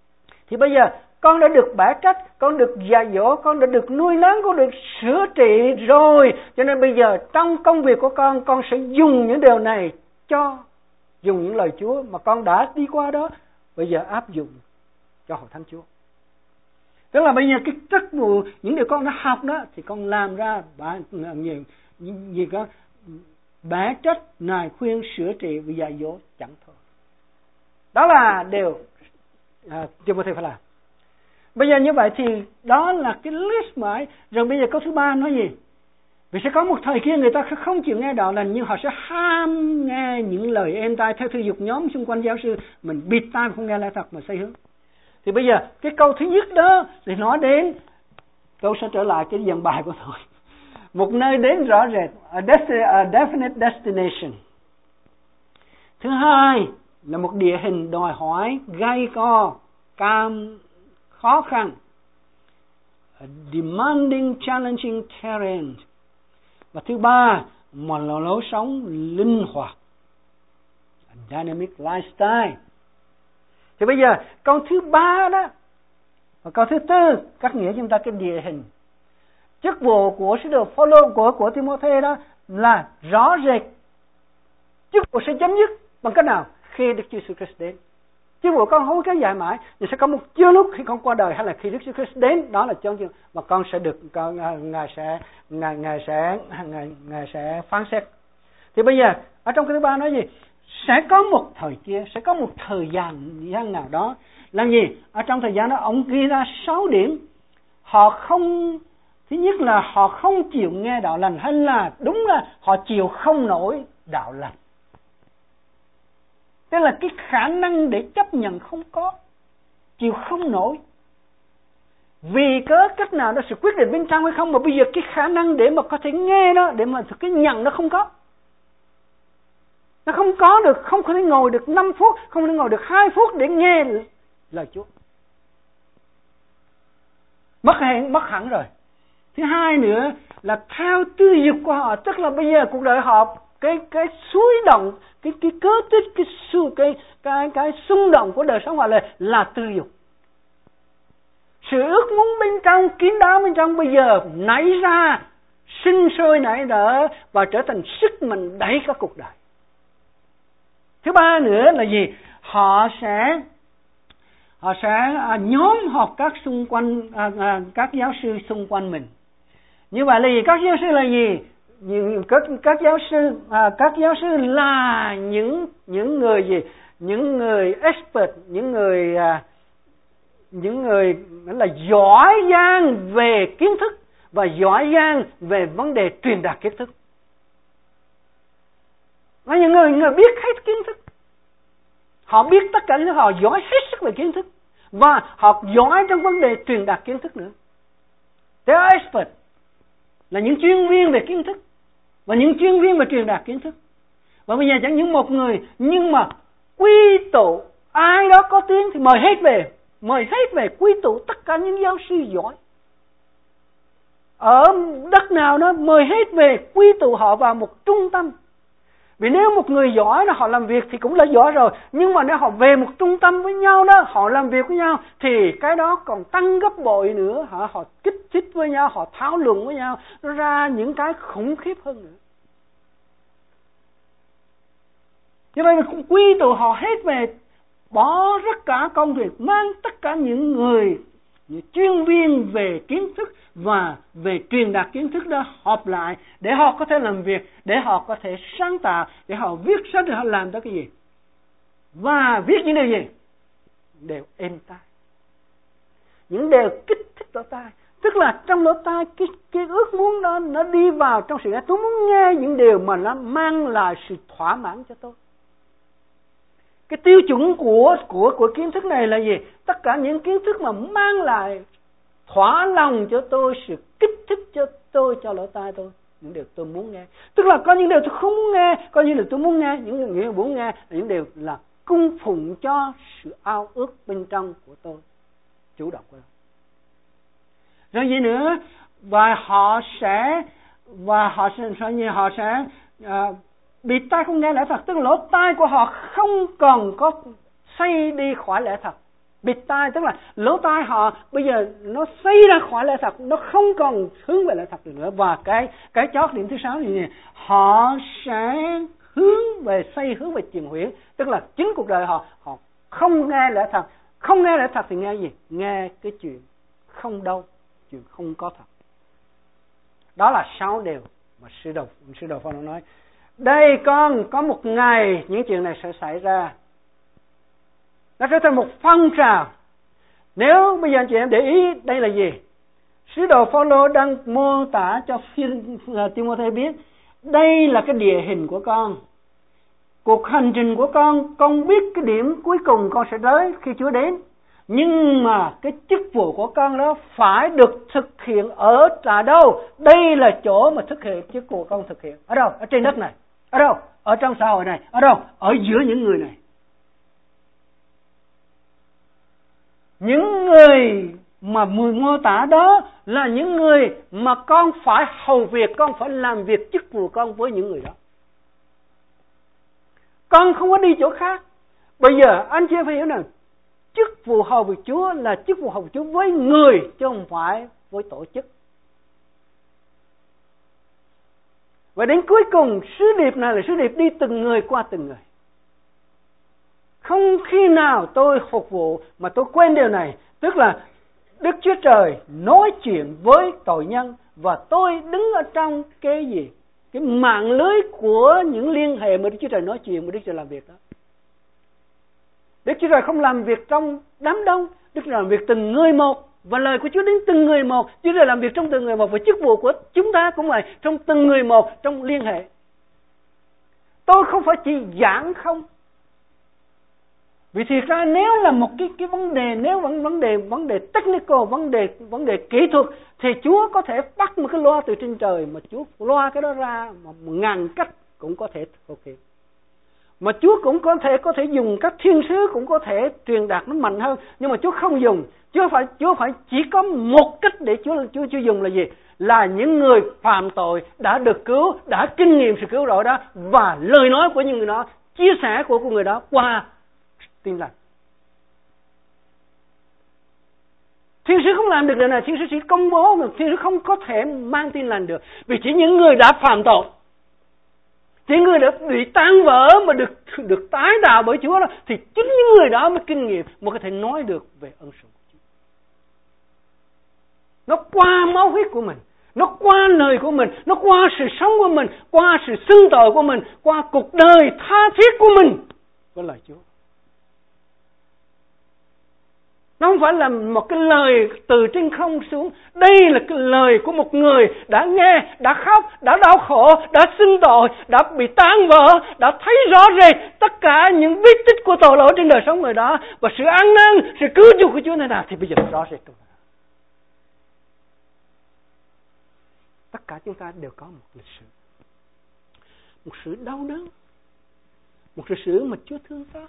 Thì bây giờ con đã được bả trách, con được dạy dỗ, con đã được nuôi lớn, con được sửa trị rồi. Cho nên bây giờ trong công việc của con sẽ dùng những điều này dùng những lời Chúa mà con đã đi qua đó, bây giờ áp dụng cho hội thánh Chúa. Tức là bây giờ cái trách vụ, những điều con đã học đó thì con làm ra gì có bả trách, nài khuyên, sửa trị và dạy dỗ chẳng thôi. Đó là điều Timothy phải làm. Bây giờ như vậy thì đó là cái list mãi. Rồi bây giờ câu thứ 3 nói gì? Vì sẽ có một thời kia người ta không chịu nghe đạo lành, nhưng họ sẽ ham nghe những lời êm tai theo thư dục nhóm xung quanh giáo sư. Mình bịt tai không nghe lẽ thật mà xây hướng. Thì bây giờ cái câu thứ nhất đó thì nói đến, tôi sẽ trở lại cái dàn bài của tôi. Một nơi đến rõ rệt, a definite destination. Thứ hai là một địa hình đòi hỏi gay go, khó khăn, a demanding, challenging terrain. Và thứ ba, một lối sống linh hoạt, a dynamic lifestyle. Thì bây giờ câu thứ 3 đó và câu thứ 4 cắt nghĩa chúng ta cái địa hình. Chức vụ của sứ đồ Phaolô của Timôthê đó là rõ rệt. Chức vụ sẽ chấm dứt bằng cách nào? Khi Đức Chúa Jesus Christ đến. Chức vụ con không kéo dài mãi, nhưng sẽ có một chưa lúc khi con qua đời hay là khi Đức Chúa Christ đến, đó là chương trình mà con sẽ được ngài sẽ phán xét. Thì bây giờ ở trong cái thứ 3 nói gì? Sẽ có một thời kia, sẽ có một thời gian nào đó. Làm gì? Ở trong thời gian đó ông ghi ra 6 điểm. Họ không, thứ nhất là họ không chịu nghe đạo lành, hay là đúng là họ chịu không nổi đạo lành. Tức là cái khả năng để chấp nhận không có, chịu không nổi. Vì cớ cách nào đó sự quyết định bên trong hay không, mà bây giờ cái khả năng để mà có thể nghe đó, để mà cái nhận nó không có. Nó không có được, không có thể ngồi được 5 phút, không thể ngồi được 2 phút để nghe lời Chúa. Mất hẳn rồi. Thứ hai nữa là theo tư dục của họ, tức là bây giờ cuộc đời họ cái xúi động, cái cớ tích, cái xung động của đời sống họ là tư dục. Sự ước muốn bên trong, kín đáo bên trong bây giờ nảy ra, sinh sôi nảy nở và trở thành sức mạnh đẩy cả cuộc đời. Thứ ba nữa là gì? Họ sẽ nhóm họp các giáo sư xung quanh mình. Như vậy là gì? Các giáo sư là gì? Các giáo sư là những người gì? Những người expert, những người là giỏi giang về kiến thức và giỏi giang về vấn đề truyền đạt kiến thức. Và những người biết hết kiến thức. Họ biết tất cả những thứ, họ giỏi hết sức về kiến thức. Và họ giỏi trong vấn đề truyền đạt kiến thức nữa. They are expert. Là những chuyên viên về kiến thức. Và những chuyên viên về truyền đạt kiến thức. Và bây giờ chẳng những một người, nhưng mà quy tụ ai đó có tiếng thì mời hết về quy tụ tất cả những giáo sư giỏi. Ở đất nào đó mời hết về, quy tụ họ vào một trung tâm. Vì nếu một người giỏi là họ làm việc thì cũng là giỏi rồi, nhưng mà nếu họ về một trung tâm với nhau đó, họ làm việc với nhau thì cái đó còn tăng gấp bội nữa. Họ kích thích với nhau, họ thảo luận với nhau, nó ra những cái khủng khiếp hơn nữa. Như vậy cũng quy tụ họ hết về, bỏ tất cả công việc, mang tất cả những người chuyên viên về kiến thức và về truyền đạt kiến thức đó họp lại để họ có thể làm việc, để họ có thể sáng tạo, để họ viết sách, để họ làm tới cái gì. Và viết những điều gì? Đều êm tai. Những điều kích thích lỗ tai. Tức là trong lỗ tai cái ước muốn đó nó đi vào trong sự nghe. Tôi muốn nghe những điều mà nó mang lại sự thỏa mãn cho tôi. Cái tiêu chuẩn của kiến thức này là gì? Tất cả những kiến thức mà mang lại thỏa lòng cho tôi, sự kích thích cho tôi, cho lỗ tai tôi, những điều tôi muốn nghe. Tức là có những điều tôi không muốn nghe, có những điều tôi muốn nghe, những điều muốn nghe, những điều là cung phụng cho sự ao ước bên trong của tôi, chủ động của tôi. Rồi gì nữa? Và họ sẽ bị tai không nghe lẽ thật, tức là lỗ tai của họ không còn có xây đi khỏi lẽ thật. bịt tai, tức là lỗ tai họ bây giờ nó xây ra khỏi lẽ thật, nó không còn hướng về lẽ thật nữa. Và cái chót điểm thứ 6 là gì? Họ sẽ hướng về truyền huyễn, tức là chính cuộc đời họ không nghe lẽ thật. Không nghe lẽ thật thì nghe gì? Nghe cái chuyện không đâu, chuyện không có thật. Đó là 6 điều mà sư đồ Phaolô nói. Đây con, có một ngày những chuyện này sẽ xảy ra. Nó trở thành một phong trào. Nếu bây giờ anh chị em để ý đây là gì? Sứ đồ Phaolô đang mô tả cho Timôthê biết đây là cái địa hình của con. Cuộc hành trình của con biết cái điểm cuối cùng con sẽ tới khi Chúa đến. Nhưng mà cái chức vụ của con đó phải được thực hiện ở đâu? Đây là chỗ mà thực hiện chức vụ con thực hiện. Ở đâu? Ở trên đất này. Ở đâu? Ở trong xã hội này. Ở đâu? Ở giữa những người này. Những người mà mô tả đó là những người mà con phải hầu việc, con phải làm việc chức vụ con với những người đó. Con không có đi chỗ khác. Bây giờ anh chị phải hiểu rằng chức vụ hầu việc Chúa là chức vụ hầu việc Chúa với người, chứ không phải với tổ chức. Và đến cuối cùng sứ điệp này là sứ điệp đi từng người qua từng người. Không khi nào tôi phục vụ mà tôi quên điều này. Tức là Đức Chúa Trời nói chuyện với tội nhân và tôi đứng ở trong cái gì? Cái mạng lưới của những liên hệ mà Đức Chúa Trời nói chuyện, mà Đức Chúa Trời làm việc đó. Đức Chúa Trời không làm việc trong đám đông, Đức Chúa Trời làm việc từng người một. Và lời của Chúa đến từng người một. Chúa Trời làm việc trong từng người một. Và chức vụ của chúng ta cũng vậy, trong từng người một, trong liên hệ. Tôi không phải chỉ giảng không. Vì thiệt ra nếu là một cái vấn đề, nếu vấn đề technical, vấn đề kỹ thuật, thì Chúa có thể bắt một cái loa từ trên trời mà Chúa loa cái đó ra mà ngàn cách cũng có thể thực hiện. Mà Chúa cũng có thể dùng các thiên sứ, cũng có thể truyền đạt nó mạnh hơn, nhưng mà Chúa không dùng. Chúa phải chỉ có một cách để Chúa dùng là gì? Là những người phạm tội đã được cứu, đã kinh nghiệm sự cứu rỗi đó, và lời nói của những người đó, chia sẻ của người đó qua tin lành. Thiên sứ không làm được điều này, thiên sứ chỉ công bố, mà thiên sứ không có thể mang tin lành được. Vì chỉ những người đã phạm tội, chỉ người đã bị tan vỡ mà được tái tạo bởi Chúa đó, thì chính những người đó mới kinh nghiệm, mới có thể nói được về ân sủng của Chúa. Nó qua máu huyết của mình, nó qua lời của mình, nó qua sự sống của mình, qua sự xưng tội của mình, qua cuộc đời tha thiết của mình với lời Chúa. Nó không phải là một cái lời từ trên không xuống. Đây là cái lời của một người đã nghe, đã khóc, đã đau khổ, đã xưng tội, đã bị tan vỡ, đã thấy rõ rệt tất cả những vết tích của tội lỗi trên đời sống người đó, và sự ăn năn, sự cứu chuộc của Chúa thế nào thì bây giờ rõ rệt trong đó. Tất cả chúng ta đều có một lịch sử, một sự đau đớn, một lịch sử mà Chúa thương xót.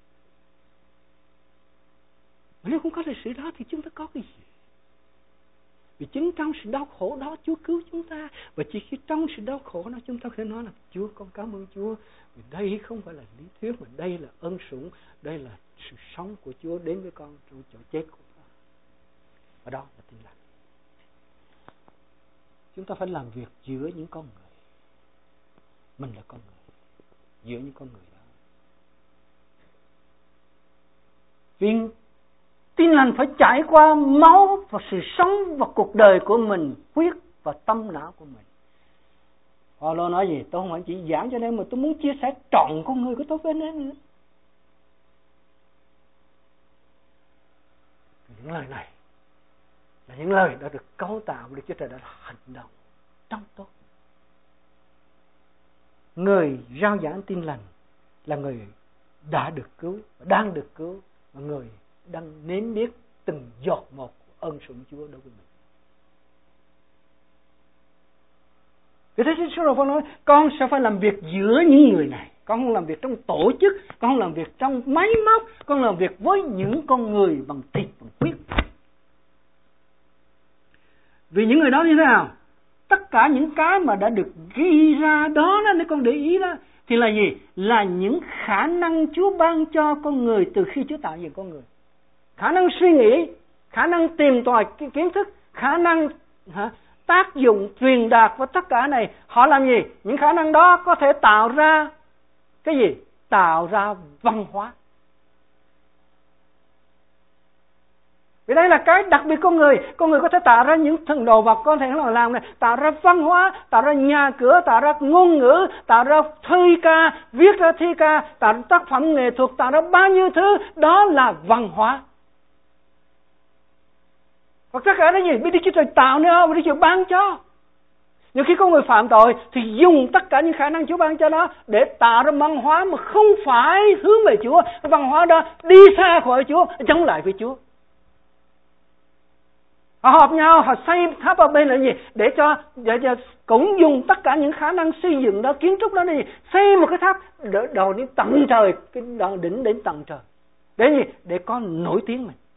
Nếu không có lịch sử đó thì chúng ta có cái gì? Vì chính trong sự đau khổ đó Chúa cứu chúng ta. Và chỉ khi trong sự đau khổ đó chúng ta có thể nói là Chúa, con cảm ơn Chúa. Vì đây không phải là lý thuyết, mà đây là ân sủng, đây là sự sống của Chúa đến với con trong chỗ chết của con. Và đó là tin lành. Chúng ta phải làm việc giữa những con người. Mình là con người, giữa những con người đó. Vì tin lành phải trải qua máu và sự sống và cuộc đời của mình, huyết và tâm não của mình. Phaolô nói gì? Tôi không phải chỉ giảng cho nên mà tôi muốn chia sẻ trọn con người của tôi với anh em nữa. Những lời này là những lời đã được cấu tạo bởi Đức Chúa Trời, đã hành động trong tôi. Người rao giảng tin lành là người đã được cứu, đang được cứu, và người đang nếm biết từng giọt một của ân sủng Chúa đối với mình. Vì thế Chúa Rồi nói, con sẽ phải làm việc giữa những người này. Con không làm việc trong tổ chức, con không làm việc trong máy móc, con làm việc với những con người bằng thịt, bằng huyết. Vì những người đó như thế nào? Tất cả những cái mà đã được ghi ra đó, nếu con để ý đó, thì là gì? Là những khả năng Chúa ban cho con người từ khi Chúa tạo dựng con người. khả năng suy nghĩ, khả năng tìm tòi kiến thức, khả năng tác dụng truyền đạt và tất cả này. Họ làm gì? Những khả năng đó có thể tạo ra cái gì? Tạo ra văn hóa. Vì đây là cái đặc biệt con người. Con người có thể tạo ra những thần đồ vật, có thể làm này, tạo ra văn hóa, tạo ra nhà cửa, tạo ra ngôn ngữ, tạo ra thi ca, viết ra thi ca, tạo ra tác phẩm nghệ thuật, tạo ra bao nhiêu thứ. Đó là văn hóa. Hoặc tất cả cái gì? Biết Đức Chúa Trời tạo nữa, Đức Chúa Trời ban cho. Nhưng khi con người phạm tội thì dùng tất cả những khả năng Chúa ban cho đó để tạo ra văn hóa mà không phải hướng về Chúa. Cái văn hóa đó đi xa khỏi Chúa, chống lại với Chúa. Họ họp nhau, họ xây tháp ở bên là gì? Để cho cũng dùng tất cả những khả năng xây dựng đó, kiến trúc đó là gì? Xây một cái tháp đầu đến tận trời, cái đầu đỉnh đến tận trời. Để gì? Để có nổi tiếng mình.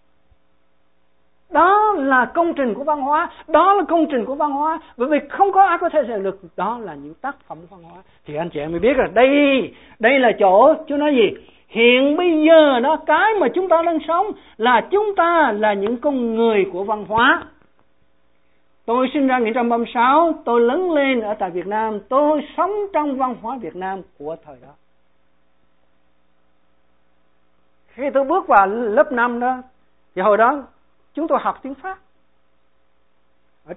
Đó là công trình của văn hóa. Đó là công trình của văn hóa. Bởi vì không có ai có thể làm được. Đó là những tác phẩm văn hóa. Thì anh chị em mới biết là đây là chỗ Chúa nói gì? Hiện bây giờ đó, cái mà chúng ta đang sống là chúng ta là những con người của văn hóa. Tôi sinh ra 1936, tôi lớn lên ở tại Việt Nam, tôi sống trong văn hóa Việt Nam của thời đó. Khi tôi bước vào lớp 5 đó, thì hồi đó chúng tôi học tiếng Pháp. Ở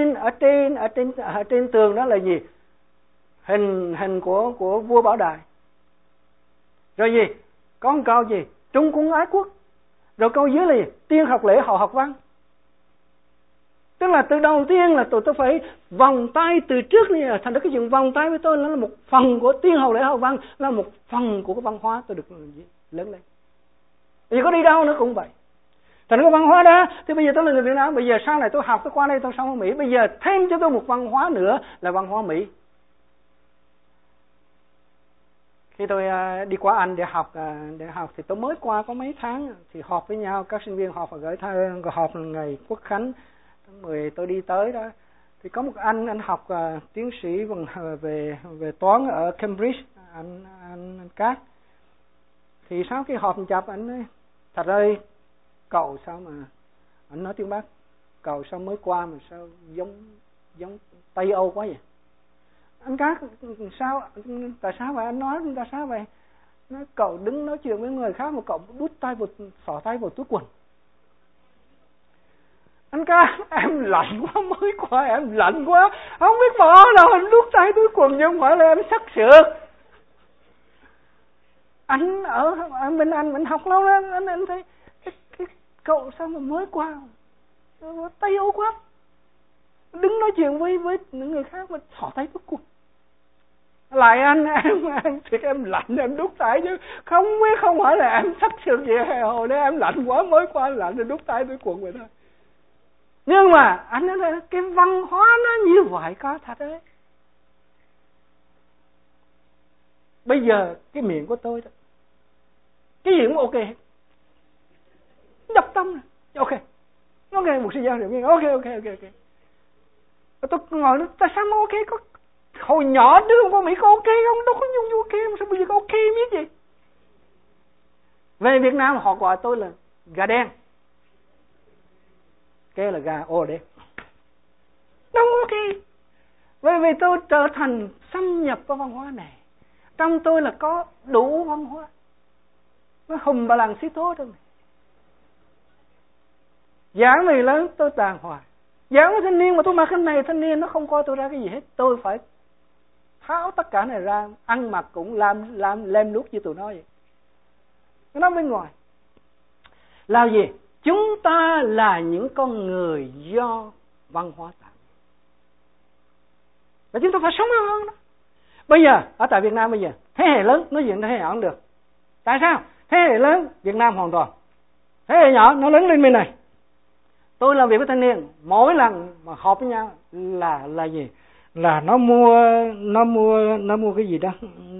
trên tường đó là gì? Hình của vua Bảo Đại. Rồi gì? Có một câu gì? Trung quân ái quốc. Rồi câu dưới là gì? Tiên học lễ hậu học văn. Tức là từ đầu tiên là tôi phải vòng tay từ trước này, thành ra cái chuyện vòng tay với tôi là một phần của tiên học lễ hậu văn, là một phần của cái văn hóa tôi được lớn lên. Vì có đi đâu nữa cũng vậy. Thành cái văn hóa đó, thì bây giờ tôi là người Việt Nam, bây giờ sau này tôi học, tôi qua đây tôi sống ở Mỹ, bây giờ thêm cho tôi một văn hóa nữa là văn hóa Mỹ. Khi tôi đi qua Anh để học thì tôi mới qua có mấy tháng, thì họp với nhau, các sinh viên họp và gửi thơ, họp ngày Quốc Khánh tháng 10 tôi đi tới đó, thì có một anh học tiến sĩ về toán ở Cambridge, anh Cát. Thì sau khi họp chập anh nói, thật ơi cậu sao mà, anh nói tiếng Bắc, cậu sao mới qua mà sao giống Tây Âu quá vậy? Anh Cát sao, tại sao vậy? Anh nói tại sao vậy? Nói cậu đứng nói chuyện với người khác mà cậu đút tay vào, xỏ tay vào túi quần. Anh Cát, em lạnh quá, mới qua em lạnh quá, không biết bỏ đâu, anh đút tay túi quần chứ không phải là em sắc sược. Anh ở bên Anh mình học lâu đó, anh thấy cái cậu sao mà mới qua Tây Âu quá, đứng nói chuyện với những người khác mà xỏ tay túi quần. Lại anh em thiệt em lạnh em đút tay chứ không biết, không phải là em sắc sược gì, hồi đó em lạnh quá mới qua lạnh rồi đút tay túi quần vậy thôi. Nhưng mà anh nói là cái văn hóa nó như vậy có thật đấy. Bây giờ cái miệng của tôi đó, cái gì cũng ok, đập tâm này, ok, một sư gia được, ok. Tôi ngồi nói, tại sao mà ok? Có hồi nhỏ đứa con Mỹ có ok không? Đâu có nhung ok, mà sao bây giờ có ok biết gì? Về Việt Nam họ gọi tôi là gà đen, cái là gà ô đen, đâu ok. Vì tôi trở thành xâm nhập vào văn hóa này, trong tôi là có đủ văn hóa, nó hùng bà làng xí tố trong này. Giảng người lớn tôi đàng hoàng, giảng với thanh niên mà tôi mặc cái này, thanh niên nó không coi tôi ra cái gì hết, tôi phải tháo tất cả này ra, ăn mặc cũng lem luốc như tụi nó vậy. Nó bên ngoài là gì? Chúng ta là những con người do văn hóa tạo, và chúng ta phải sống hơn đó. Bây giờ ở tại Việt Nam bây giờ thế hệ lớn nói chuyện thế hệ nhỏ không được. Tại sao? Thế hệ lớn Việt Nam hoàn toàn, thế hệ nhỏ nó lớn lên bên này. Tôi làm việc với thanh niên, mỗi lần mà họp với nhau là gì? Là nó mua cái gì đó,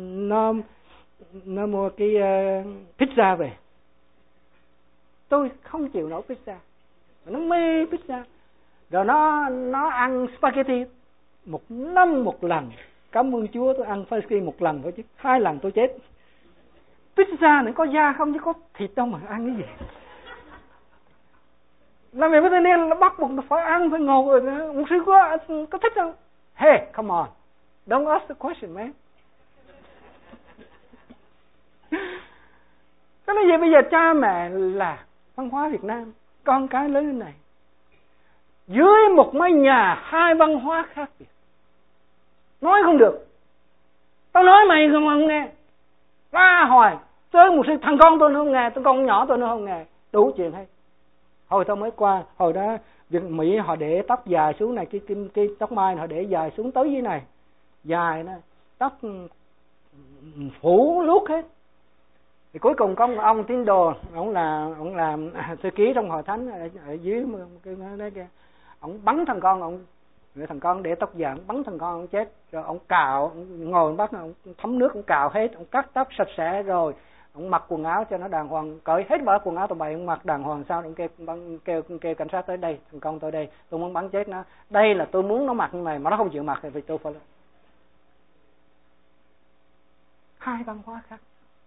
nó mua cái pizza về. Tôi không chịu nổi pizza, nó mê pizza. Rồi nó ăn spaghetti một năm một lần. Cảm ơn Chúa tôi ăn spaghetti một lần thôi chứ 2 lần tôi chết. Pizza này có da không chứ có thịt đâu mà ăn cái gì. làm việc với thanh niên là bắt buộc phải ăn, phải ngồi. Một sư có thích không? Hey, come on, don't ask the question, man. Cái là gì? Bây giờ cha mẹ là văn hóa Việt Nam, con cái lớn như này, dưới một mái nhà hai văn hóa khác biệt, nói không được. Tao nói mày không nghe, ra hỏi tới một thằng con tôi nó không nghe, con nhỏ tôi nó không nghe, đủ chuyện hết. Hồi tôi mới qua, hồi đó Việt Mỹ họ để tóc dài xuống này, cái tóc mai họ để dài xuống tới dưới này, dài đó, tóc phủ luốt hết. Thì cuối cùng có một ông tín đồ, ông làm thư ký trong hội thánh ở dưới cái đó kia, ông bắn thằng con, thằng con để tóc dài, ông bắn thằng con, ông chết. Rồi ông cạo, ông ngồi bắt, ông thấm nước, ông cạo hết, ông cắt tóc sạch sẽ rồi, ông mặc quần áo cho nó đàng hoàng, cởi hết bỏ quần áo tụi bày, ông mặc đàng hoàng. Sao ông kêu cảnh sát tới đây, thằng con tôi đây, tôi muốn bắn chết nó. Đây là tôi muốn nó mặc như mày, mà nó không chịu mặc thì tôi phải. Hai văn hóa khác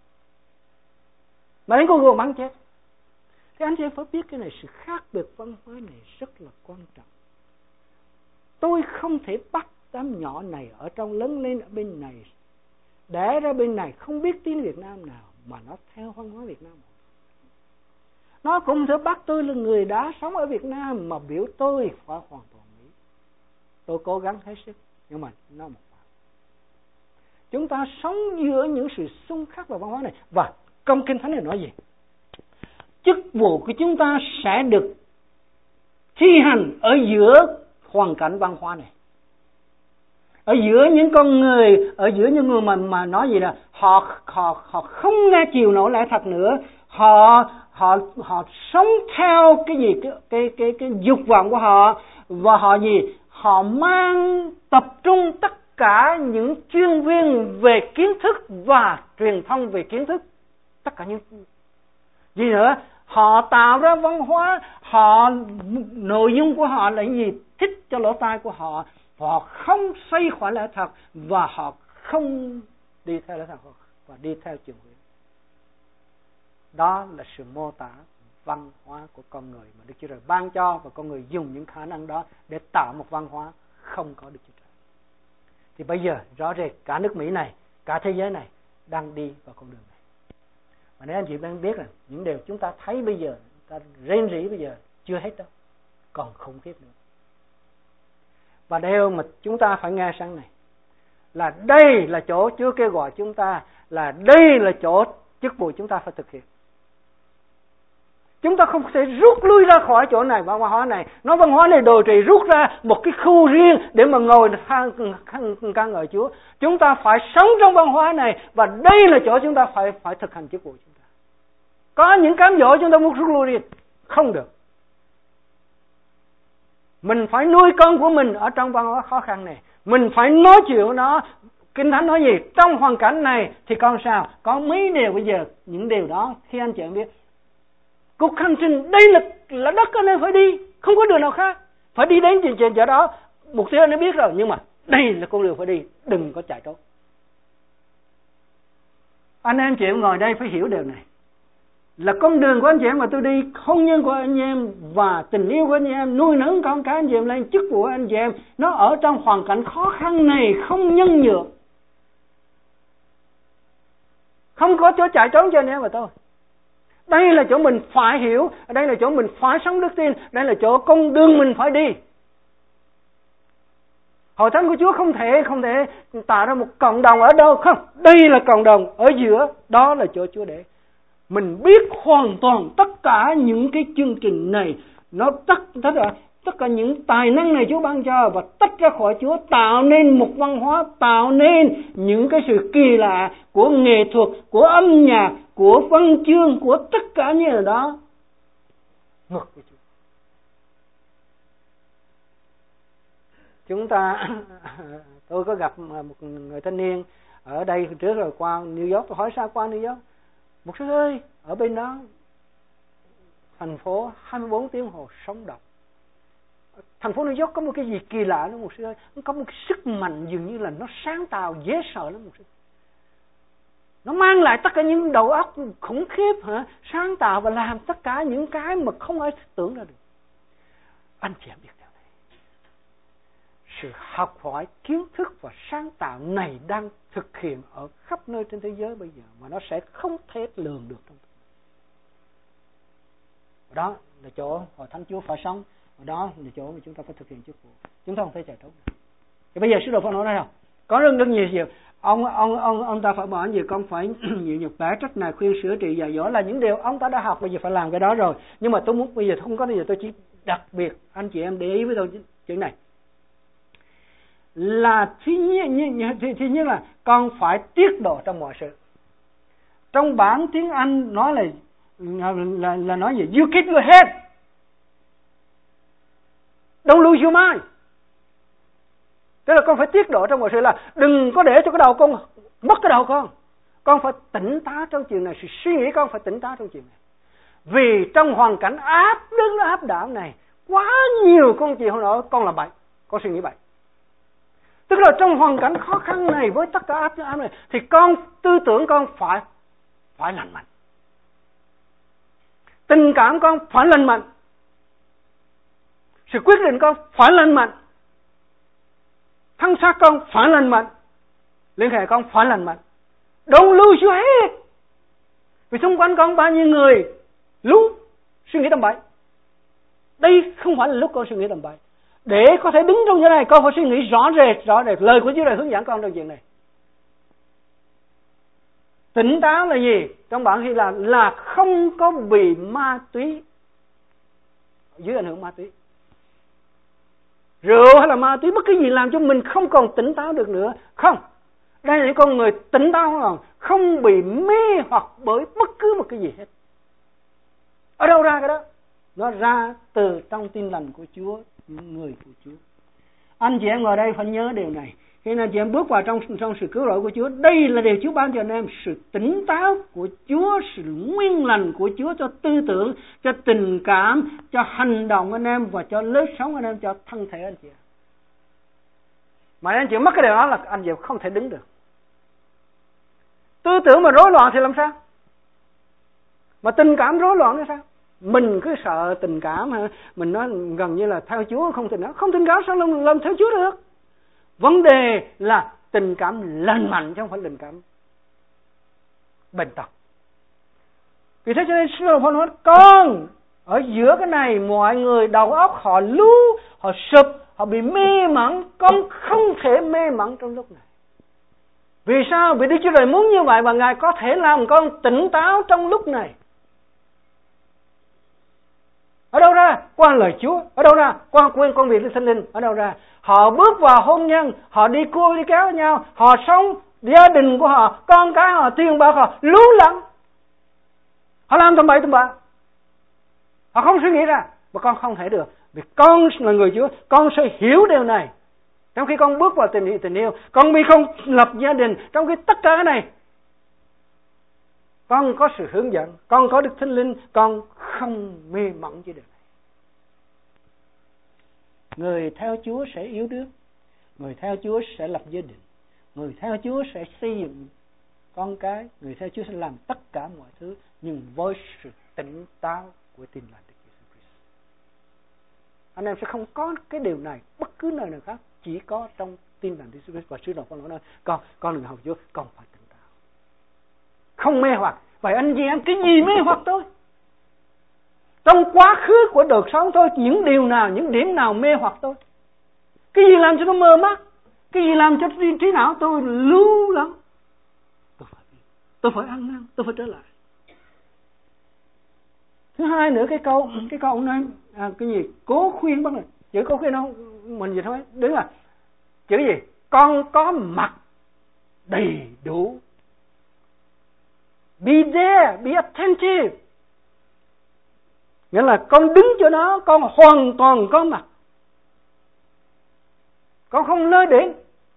mà đến con người bắn chết. Thì anh chị phải biết cái này, sự khác biệt văn hóa này rất là quan trọng. Tôi không thể bắt đám nhỏ này ở trong lớn lên ở bên này, để ra bên này không biết tiếng Việt Nam nào mà nó theo văn hóa Việt Nam. Nó cũng thể bắt tôi là người đã sống ở Việt Nam mà biểu tôi phải hoàn toàn Mỹ. Tôi cố gắng hết sức, nhưng mà nó một phần. Chúng ta sống giữa những sự xung khắc về văn hóa này. Và trong Kinh Thánh này nói gì? Chức vụ của chúng ta sẽ được thi hành ở giữa hoàn cảnh văn hóa này, ở giữa những con người, ở giữa những người mà nói gì là họ không nghe chiều nổi lẽ thật nữa, họ sống theo cái gì, cái dục vọng của họ, và họ gì, họ mang tập trung tất cả những chuyên viên về kiến thức và truyền thông về kiến thức, tất cả những gì nữa. Họ tạo ra văn hóa, nội dung của họ là gì, thích cho lỗ tai của họ. Họ không xoay khỏi lẽ thật, và họ không đi theo lẽ thật và đi theo chiều hướng. Đó là sự mô tả văn hóa của con người mà Đức Chúa Trời ban cho, và con người dùng những khả năng đó để tạo một văn hóa không có Đức Chúa Trời. Thì bây giờ rõ rệt cả nước Mỹ này, cả thế giới này đang đi vào con đường này. Và nếu anh chị đang biết là những điều chúng ta thấy bây giờ, ta rên rỉ bây giờ chưa hết đâu, còn khủng khiếp nữa. Và điều mà chúng ta phải nghe sang này là đây là chỗ Chúa kêu gọi chúng ta, là đây là chỗ chức vụ chúng ta phải thực hiện. Chúng ta không thể rút lui ra khỏi chỗ này, văn hóa này. Nó văn hóa này đồi trì rút ra một cái khu riêng để mà ngồi ca ngợi Chúa. Chúng ta phải sống trong văn hóa này, và đây là chỗ chúng ta phải thực hành chức vụ chúng ta. Có những cám dỗ chúng ta muốn rút lui đi, không được. Mình phải nuôi con của mình ở trong văn hóa khó khăn này. Mình phải nói chuyện với nó. Kinh Thánh nói gì? Trong hoàn cảnh này thì con sao? Có mấy điều bây giờ, những điều đó khi anh chị biết. Cuộc hành trình đây là đất anh em phải đi, không có đường nào khác. Phải đi đến trên chỗ đó. Mục tiêu anh em biết rồi, nhưng mà đây là con đường phải đi, đừng có chạy trốn. Anh em chị em ngồi đây phải hiểu điều này. Là con đường của anh chị em mà tôi đi, hôn nhân của anh em và tình yêu của anh em, nuôi nấng con cái anh chị em lên, chức vụ của anh chị em, nó ở trong hoàn cảnh khó khăn này không nhân nhượng. Không có chỗ chạy trốn cho anh em và tôi. Đây là chỗ mình phải hiểu, đây là chỗ mình phải sống đức tin, đây là chỗ con đường mình phải đi. Hội thánh của Chúa không thể tạo ra một cộng đồng ở đâu không. Đây là cộng đồng ở giữa, đó là chỗ Chúa để. Mình biết hoàn toàn tất cả những cái chương trình này, nó tất cả những tài năng này Chúa ban cho, và tách ra khỏi Chúa tạo nên một văn hóa, tạo nên những cái sự kỳ lạ của nghệ thuật, của âm nhạc, của văn chương, của tất cả như là đó ngược với Chúa. Chúng ta, tôi có gặp một người thanh niên ở đây trước rồi qua New York, tôi hỏi sao qua New York. Một sư ơi, ở bên đó thành phố 24 tiếng hồ sống động. Thành phố New York có một cái gì kỳ lạ đó một sư ơi, nó có một cái sức mạnh dường như là nó sáng tạo dễ sợ lắm một sư. Nó mang lại tất cả những đầu óc khủng khiếp sáng tạo và làm tất cả những cái mà không ai tưởng ra được. Anh chị em biết điều này. Sự học hỏi, kiến thức và sáng tạo này đang thực hiện ở khắp nơi trên thế giới bây giờ, mà nó sẽ không thể lường được trong đó là chỗ Hội Thánh Chúa phải sống, đó là chỗ mà chúng ta phải thực hiện chức vụ. Chúng ta không thể chạy trốn được. Thì bây giờ sứ đồ Phaolô nói nào, có rất nhiều việc ông ta phải bỏ gì, con phải nhịn nhục bẻ trách này, khuyên sửa trị dạy dỗ, là những điều ông ta đã học, bây giờ phải làm cái đó rồi. Nhưng mà tôi muốn bây giờ không có, bây giờ tôi chỉ đặc biệt anh chị em để ý với tôi chuyện này là thứ nhất là con phải tiết độ trong mọi sự. Trong bản tiếng Anh nói là nói gì? You keep your head, don't lose your mind. Tức là con phải tiết độ trong mọi sự, là đừng có để cho cái đầu con mất cái đầu con. Con phải tỉnh táo trong chuyện này, sự suy nghĩ con phải tỉnh táo trong chuyện này. Vì trong hoàn cảnh áp đảo này, quá nhiều con chị không nói con là bậy, con suy nghĩ bậy. Tức là trong hoàn cảnh khó khăn này, với tất cả áp này, thì con tư tưởng con phải lành mạnh, tình cảm con phải lành mạnh, sự quyết định con phải lành mạnh, thân xác con phải lành mạnh, liên hệ con phải lành mạnh. Don't lose your head. Vì xung quanh con bao nhiêu người suy nghĩ tầm bậy. Đây không phải là lúc con suy nghĩ tầm bậy. Để có thể đứng trong chỗ này, con phải suy nghĩ rõ rệt. Lời của Chúa này hướng dẫn con trong chuyện này. Tỉnh táo là gì? Trong bản Hy Lạp là không có bị ma túy, dưới ảnh hưởng ma túy, rượu hay là ma túy, bất cứ gì làm cho mình không còn tỉnh táo được nữa. Không. Đây là những con người tỉnh táo, không bị mê hoặc bởi bất cứ một cái gì hết. Ở đâu ra cái đó? Nó ra từ trong tin lành của Chúa, những người của Chúa. Anh chị em ngồi đây phải nhớ điều này. Khi anh chị em bước vào trong sự cứu rỗi của Chúa, đây là điều Chúa ban cho anh em, sự tỉnh táo của Chúa, sự nguyên lành của Chúa cho tư tưởng, cho tình cảm, cho hành động anh em và cho lối sống anh em, cho thân thể anh chị em. Mà anh chị mất cái điều đó là anh chị không thể đứng được. Tư tưởng mà rối loạn thì làm sao? Mà tình cảm rối loạn thì sao? Mình cứ sợ tình cảm hả? Mình nói gần như là theo Chúa không tình cảm. Không tình cảm sao làm theo Chúa được? Vấn đề là tình cảm lành mạnh chứ không phải tình cảm bệnh tật. Vì thế cho nên sứ đồ Phaolô nói, con ở giữa cái này mọi người đầu óc họ lú, họ sụp, họ bị mê mẩn. Con không thể mê mẩn trong lúc này. Vì sao? Vì Đức Chúa Trời muốn như vậy và Ngài có thể làm con tỉnh táo trong lúc này. Ở đâu ra? Qua lời Chúa. Ở đâu ra? Qua quên công việc của Thánh Linh. Ở đâu ra? Họ bước vào hôn nhân, họ đi cua đi kéo với nhau, họ sống, gia đình của họ, con cái họ, tiền bạc họ lú lẫn. Họ làm tầm bậy tầm bạ. Họ không suy nghĩ ra. Mà con không thể được. Vì con là người Chúa, con sẽ hiểu điều này. Trong khi con bước vào tình yêu, con bị không lập gia đình, trong khi tất cả cái này, con có sự hướng dẫn, con có Đức Thánh Linh, con không mê mẩn với điều này. Người theo Chúa sẽ yếu đuối, người theo Chúa sẽ lập gia đình, người theo Chúa sẽ xây dựng con cái, người theo Chúa sẽ làm tất cả mọi thứ, nhưng với sự tỉnh táo của tin lành Đức Giêsu Christ. Anh em sẽ không có cái điều này bất cứ nơi nào khác, chỉ có trong tin lành Đức Giêsu Christ. Và sứ đồ Phaolô nói, con đừng học Chúa, con phải tỉnh táo, không mê hoặc. Vậy anh chị em, cái gì mê hoặc tôi? Trong quá khứ của đời sống tôi, những điều nào, những điểm nào mê hoặc tôi? Cái gì làm cho tôi mơ mắt? Cái gì làm cho trí não tôi lưu lắm? Tôi phải ăn năn, tôi phải trở lại. Thứ hai nữa, cái câu ông nói cái gì? Cố khuyên bắt này. Chữ cố khuyên không, mình gì thôi. Đúng là chữ gì? Con có mặt đầy đủ. Be there, be attentive. Nghĩa là con đứng chỗ đó, con hoàn toàn có mặt. Con không lơ đến.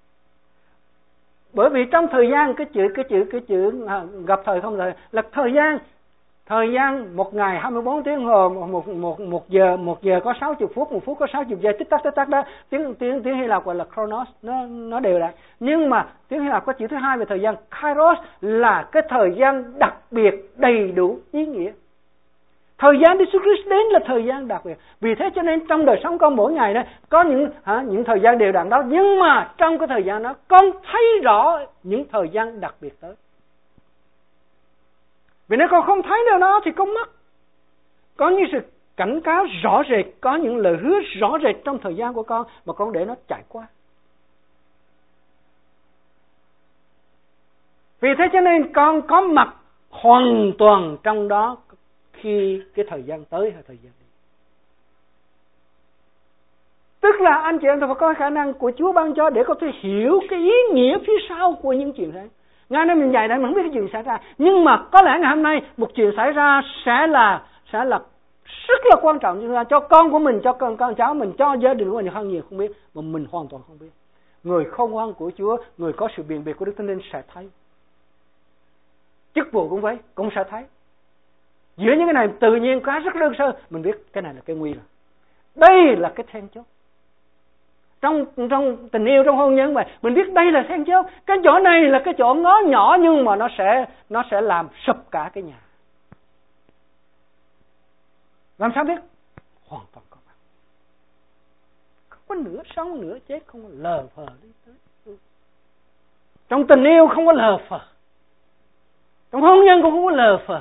Bởi vì trong thời gian, cái chữ gặp thời không thời là thời gian một ngày 24 tiếng hồ, một giờ có 60 phút, một phút có 60 giờ, tích tắc đó. Tiếng Hy Lạp gọi là chronos, nó đều đặn. Nhưng mà tiếng Hy Lạp có chữ thứ hai về thời gian, kairos, là cái thời gian đặc biệt đầy đủ ý nghĩa. Thời gian Đức Giêsu Christ đến là thời gian đặc biệt. Vì thế cho nên trong đời sống con mỗi ngày đó có những thời gian đều đặn đó, nhưng mà trong cái thời gian đó con thấy rõ những thời gian đặc biệt tới. Vì nếu con không thấy điều đó thì con mất. Có những sự cảnh cáo rõ rệt, có những lời hứa rõ rệt trong thời gian của con mà con để nó chạy qua. Vì thế cho nên con có mặt hoàn toàn trong đó khi cái thời gian tới hay thời gian đi. Tức là anh chị em phải có khả năng của Chúa ban cho để có thể hiểu cái ý nghĩa phía sau của những chuyện đấy. Ngày nay mình dạy đây mình không biết cái chuyện xảy ra, nhưng mà có lẽ ngày hôm nay một chuyện xảy ra sẽ là rất là quan trọng chúng ta, cho con của mình, cho con cháu mình, cho gia đình của mình hơn nhiều không biết, mà mình hoàn toàn không biết. Người khôn ngoan của Chúa, người có sự biện biệt của Đức Thánh Linh sẽ thấy. Chức vụ cũng vậy, cũng sẽ thấy. Giữa những cái này tự nhiên có rất đơn sơ, mình biết cái này là cái nguy rồi. Đây là cái then chốt. Trong tình yêu, trong hôn nhân vậy, mình biết đây là then chốt. Cái chỗ này là cái chỗ ngó nhỏ nhưng mà nó sẽ làm sụp cả cái nhà. Làm sao biết? Hoàn toàn có mặt. Không có nửa sống nửa chết, không có lờ phờ đi tới. Trong tình yêu không có lờ phờ. Trong hôn nhân cũng không có lờ phờ.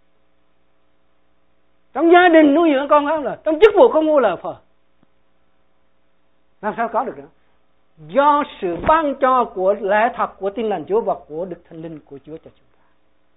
Trong gia đình nuôi dưỡng con không là, trong chức vụ không có lờ phờ. Làm sao có được nữa? Do sự ban cho của lẽ thật của Tin Lành Chúa và của Đức Thánh Linh của Chúa cho chúng ta.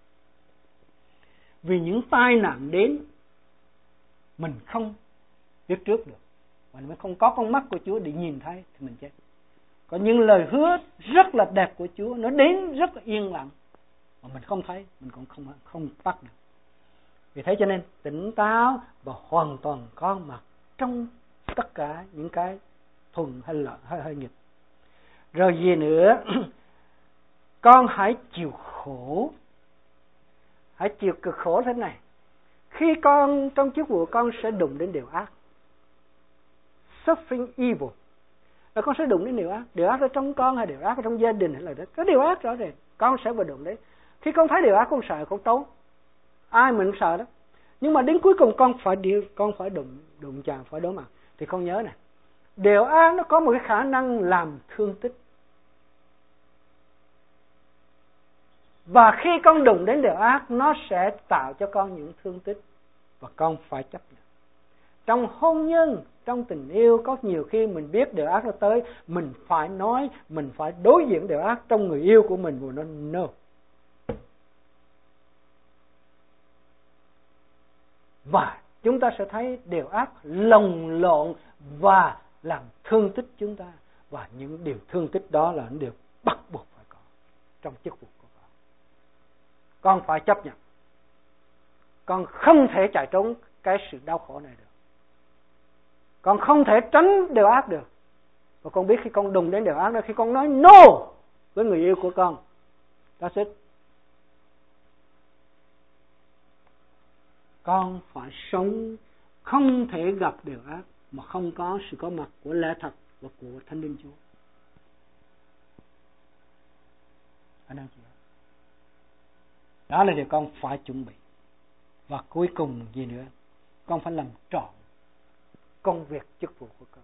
Vì những tai nạn đến mình không biết trước được, và mình không có con mắt của Chúa để nhìn thấy thì mình chết. Có những lời hứa rất là đẹp của Chúa, nó đến rất là yên lặng mà mình không thấy, mình cũng không bắt được. Vì thế cho nên tỉnh táo và hoàn toàn có mặt trong tất cả những cái thuận hay lợi hay nghịch. Rồi gì nữa? Con hãy chịu khổ. Hãy chịu cực khổ thế này. Khi con trong chức vụ con sẽ đụng đến điều ác. Suffering evil. Rồi con sẽ đụng đến điều ác. Điều ác ở trong con hay điều ác ở trong gia đình hay là đó. Có điều ác rõ rệt. Con sẽ phải đụng đến. Khi con thấy điều ác con sợ, con trốn. Ai mình sợ đó. Nhưng mà đến cuối cùng con phải đụng chạm, phải đối mặt. Thì con nhớ nè. Điều ác nó có một cái khả năng làm thương tích. Và khi con đụng đến điều ác, nó sẽ tạo cho con những thương tích. Và con phải chấp nhận. Trong hôn nhân, trong tình yêu, có nhiều khi mình biết điều ác nó tới, mình phải nói, mình phải đối diện điều ác trong người yêu của mình. Và nó no. Và chúng ta sẽ thấy điều ác lồng lộn và làm thương tích chúng ta. Và những điều thương tích đó là những điều bắt buộc phải có trong chức vụ của con. Con phải chấp nhận. Con không thể chạy trốn cái sự đau khổ này được. Con không thể tránh điều ác được. Và con biết khi con đụng đến điều ác đó, khi con nói no với người yêu của con, that's it. Con phải sống, không thể gặp điều ác mà không có sự có mặt của lẽ thật và của Thánh Linh Chúa. Đó là điều con phải chuẩn bị. Và cuối cùng gì nữa? Con phải làm trọn công việc chức vụ của con.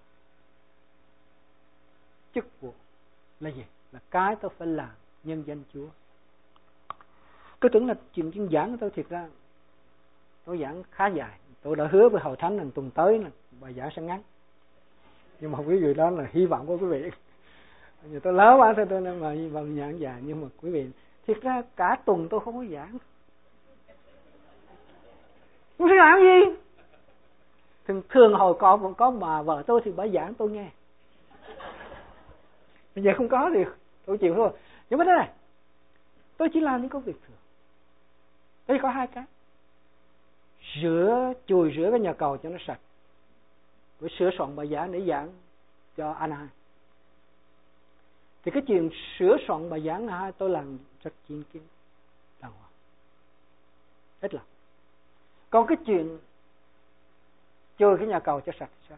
Chức vụ là gì? Là cái tôi phải làm nhân danh Chúa. Cứ tưởng là chuyện giảng của tôi, thiệt ra tôi giảng khá dài. Tôi đã hứa với Hội Thánh là tuần tới là bài giảng sẽ ngắn. Nhưng mà quý vị, đó là hy vọng của quý vị. Tôi lớn quá thôi tôi mà giảng dài. Nhưng mà quý vị, thiệt ra cả tuần tôi không có giảng. Không sẽ làm gì? Thường hồi còn có bà vợ tôi thì bà giảng tôi nghe. Bây giờ không có thì tôi chịu thôi. Nhưng mà thế này, tôi chỉ làm những công việc thường. Đây có hai cái. Chùi rửa cái nhà cầu cho nó sạch. Với sửa soạn bài giảng để giảng cho anh hai. Thì cái chuyện sửa soạn bài giảng hai tôi làm rất chuyên kiến, đàng hoàng, hết lòng. Còn cái chuyện chùi cái nhà cầu cho sạch thì sao?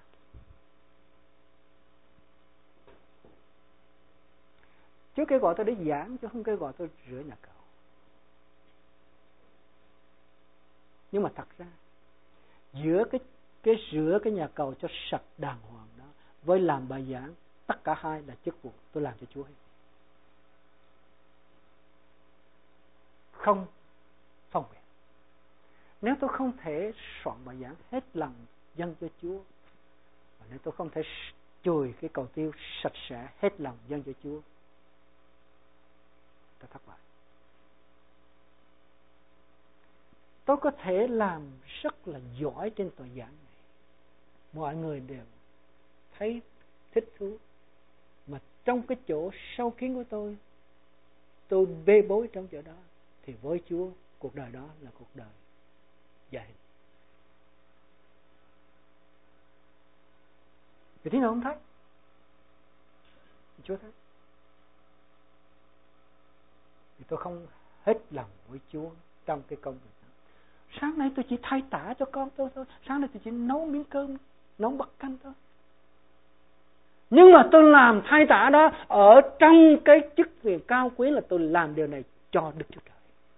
Chúa kêu gọi tôi để giảng chứ không kêu gọi tôi rửa nhà cầu. Nhưng mà thật ra rửa cái nhà cầu cho sạch đàng hoàng đó với làm bài giảng, tất cả hai là chức vụ tôi làm cho Chúa hết. Không phong biệt. Nếu tôi không thể soạn bài giảng hết lòng dâng cho Chúa, và nếu tôi không thể chùi cái cầu tiêu sạch sẽ hết lòng dâng cho Chúa, tôi thất bại. Tôi có thể làm rất là giỏi trên tòa giảng này, mọi người đều thấy thích thú, mà trong cái chỗ sâu kín của tôi bê bối trong chỗ đó, thì với Chúa cuộc đời đó là cuộc đời dạy. Vì thế nào không thấy? Chúa thấy. Vì tôi không hết lòng với Chúa trong cái công việc đó. Sáng nay tôi chỉ thay tả cho con tôi thôi. Sáng nay tôi chỉ nấu miếng cơm, nấu bát canh thôi. Nhưng mà tôi làm thay tả đó ở trong cái chức việc cao quý là tôi làm điều này cho Đức Chúa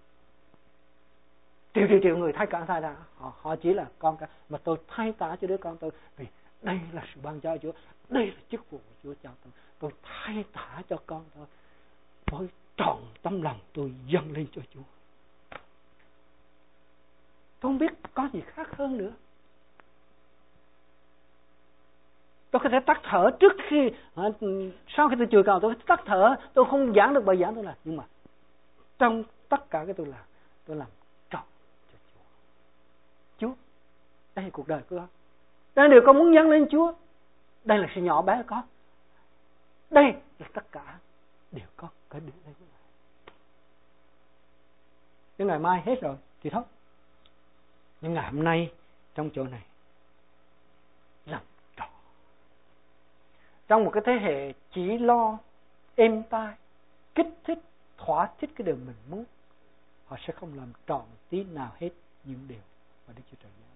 Trời. Triệu người thay tả họ chỉ là con cả, mà tôi thay tả cho đứa con tôi, vì đây là sự ban cho Chúa, đây là chức vụ của Chúa cho tôi thay tả cho con tôi với trọn tâm lòng, tôi dâng lên cho Chúa. Tôi không biết có gì khác hơn nữa. Tôi có thể tắt thở trước khi, sau khi tôi chùi cầu tôi tắt thở, tôi không giảng được bài giảng tôi làm, nhưng mà trong tất cả cái tôi làm trọn cho Chúa. Chúa, đây là cuộc đời của con, đây là điều con muốn dâng lên Chúa, đây là sự nhỏ bé của con, đây là tất cả điều con có được đây. Cái ngày mai hết rồi thì thôi, nhưng ngày hôm nay trong chỗ này làm trọn. Trong một cái thế hệ chỉ lo êm tai, kích thích, thỏa thích cái điều mình muốn, họ sẽ không làm trọn tí nào hết những điều mà Đức Chúa Trời giao.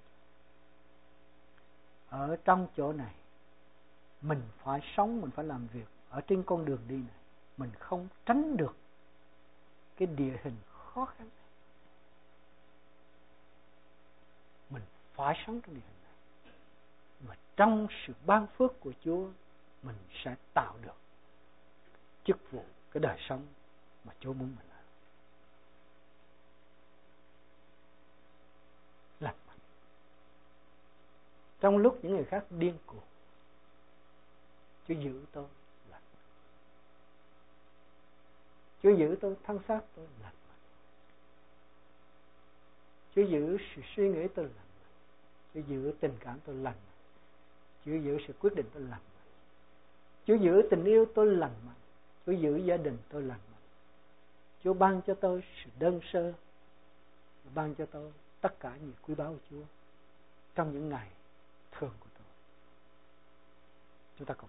Ở trong chỗ này mình phải sống, mình phải làm việc ở trên con đường đi này, mình không tránh được cái địa hình khó khăn này. Mình phải sống trong địa hình này, mà trong sự ban phước của Chúa mình sẽ tạo được chức vụ, cái đời sống mà Chúa muốn mình làm. Làm mạnh. Trong lúc những người khác điên cuồng, Chúa giữ tôi lành. Chúa giữ tôi thân xác tôi lành mạnh. Chúa giữ sự suy nghĩ tôi lành mạnh. Chúa giữ tình cảm tôi lành mạnh. Chúa giữ sự quyết định tôi lành mạnh. Chúa giữ tình yêu tôi lành mạnh. Chúa giữ gia đình tôi lành mạnh. Chúa ban cho tôi sự đơn sơ, ban cho tôi tất cả những quý báu của Chúa trong những ngày thường của tôi. Chúng ta cùng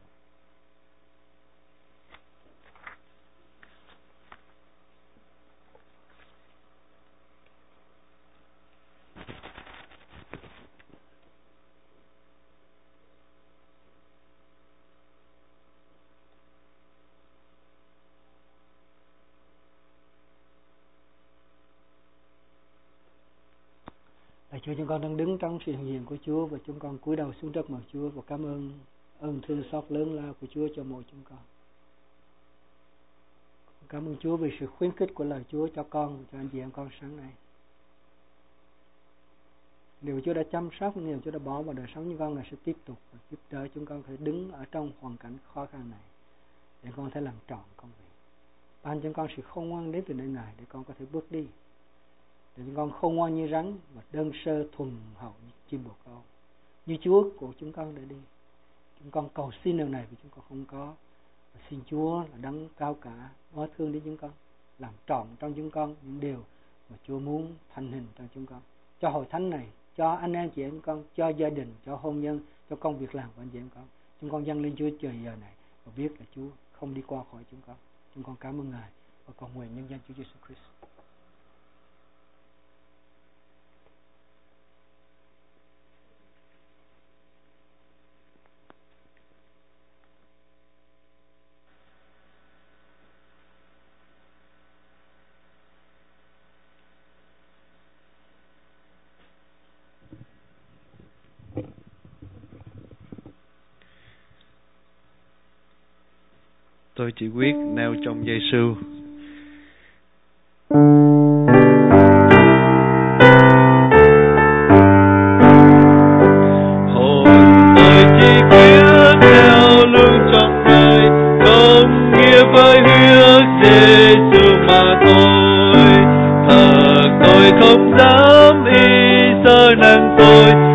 Chúa, chúng con đang đứng trong sự hiện diện của Chúa, và chúng con cúi đầu xuống trước mặt Chúa và cảm ơn thương xót lớn lao của Chúa cho mỗi chúng con. Cảm ơn Chúa vì sự khuyến khích của lời Chúa cho con và cho anh chị em con sáng nay. Điều Chúa đã chăm sóc, điều Chúa đã bỏ vào đời sống như con là sẽ tiếp tục và giúp đỡ chúng con phải đứng ở trong hoàn cảnh khó khăn này để con thể làm trọn công việc. Ban cho con sự khôn ngoan đến từ nơi này để con có thể bước đi, để chúng con khôn ngoan như rắn và đơn sơ thuần hậu như chim bồ câu, như Chúa của chúng con đã đi. Chúng con cầu xin điều này vì chúng con không có, và xin Chúa là đấng cao cả có thương đến chúng con, làm trọn trong chúng con những điều mà Chúa muốn thành hình trong chúng con, cho hội thánh này, cho anh em chị em con, cho gia đình, cho hôn nhân, cho công việc làm của anh chị em con. Chúng con dâng lên Chúa chờ giờ này và biết là Chúa không đi qua khỏi chúng con. Chúng con cảm ơn Ngài và cầu nguyện nhân danh Chúa Giêsu Christ. tôi chỉ quyết neo trong Giêsu. Hồn tôi chỉ quyết theo lương trong đời, đồng nghĩa với huyết Giêsu mà thôi. Thật tôi không dám y sơ nâng tôi,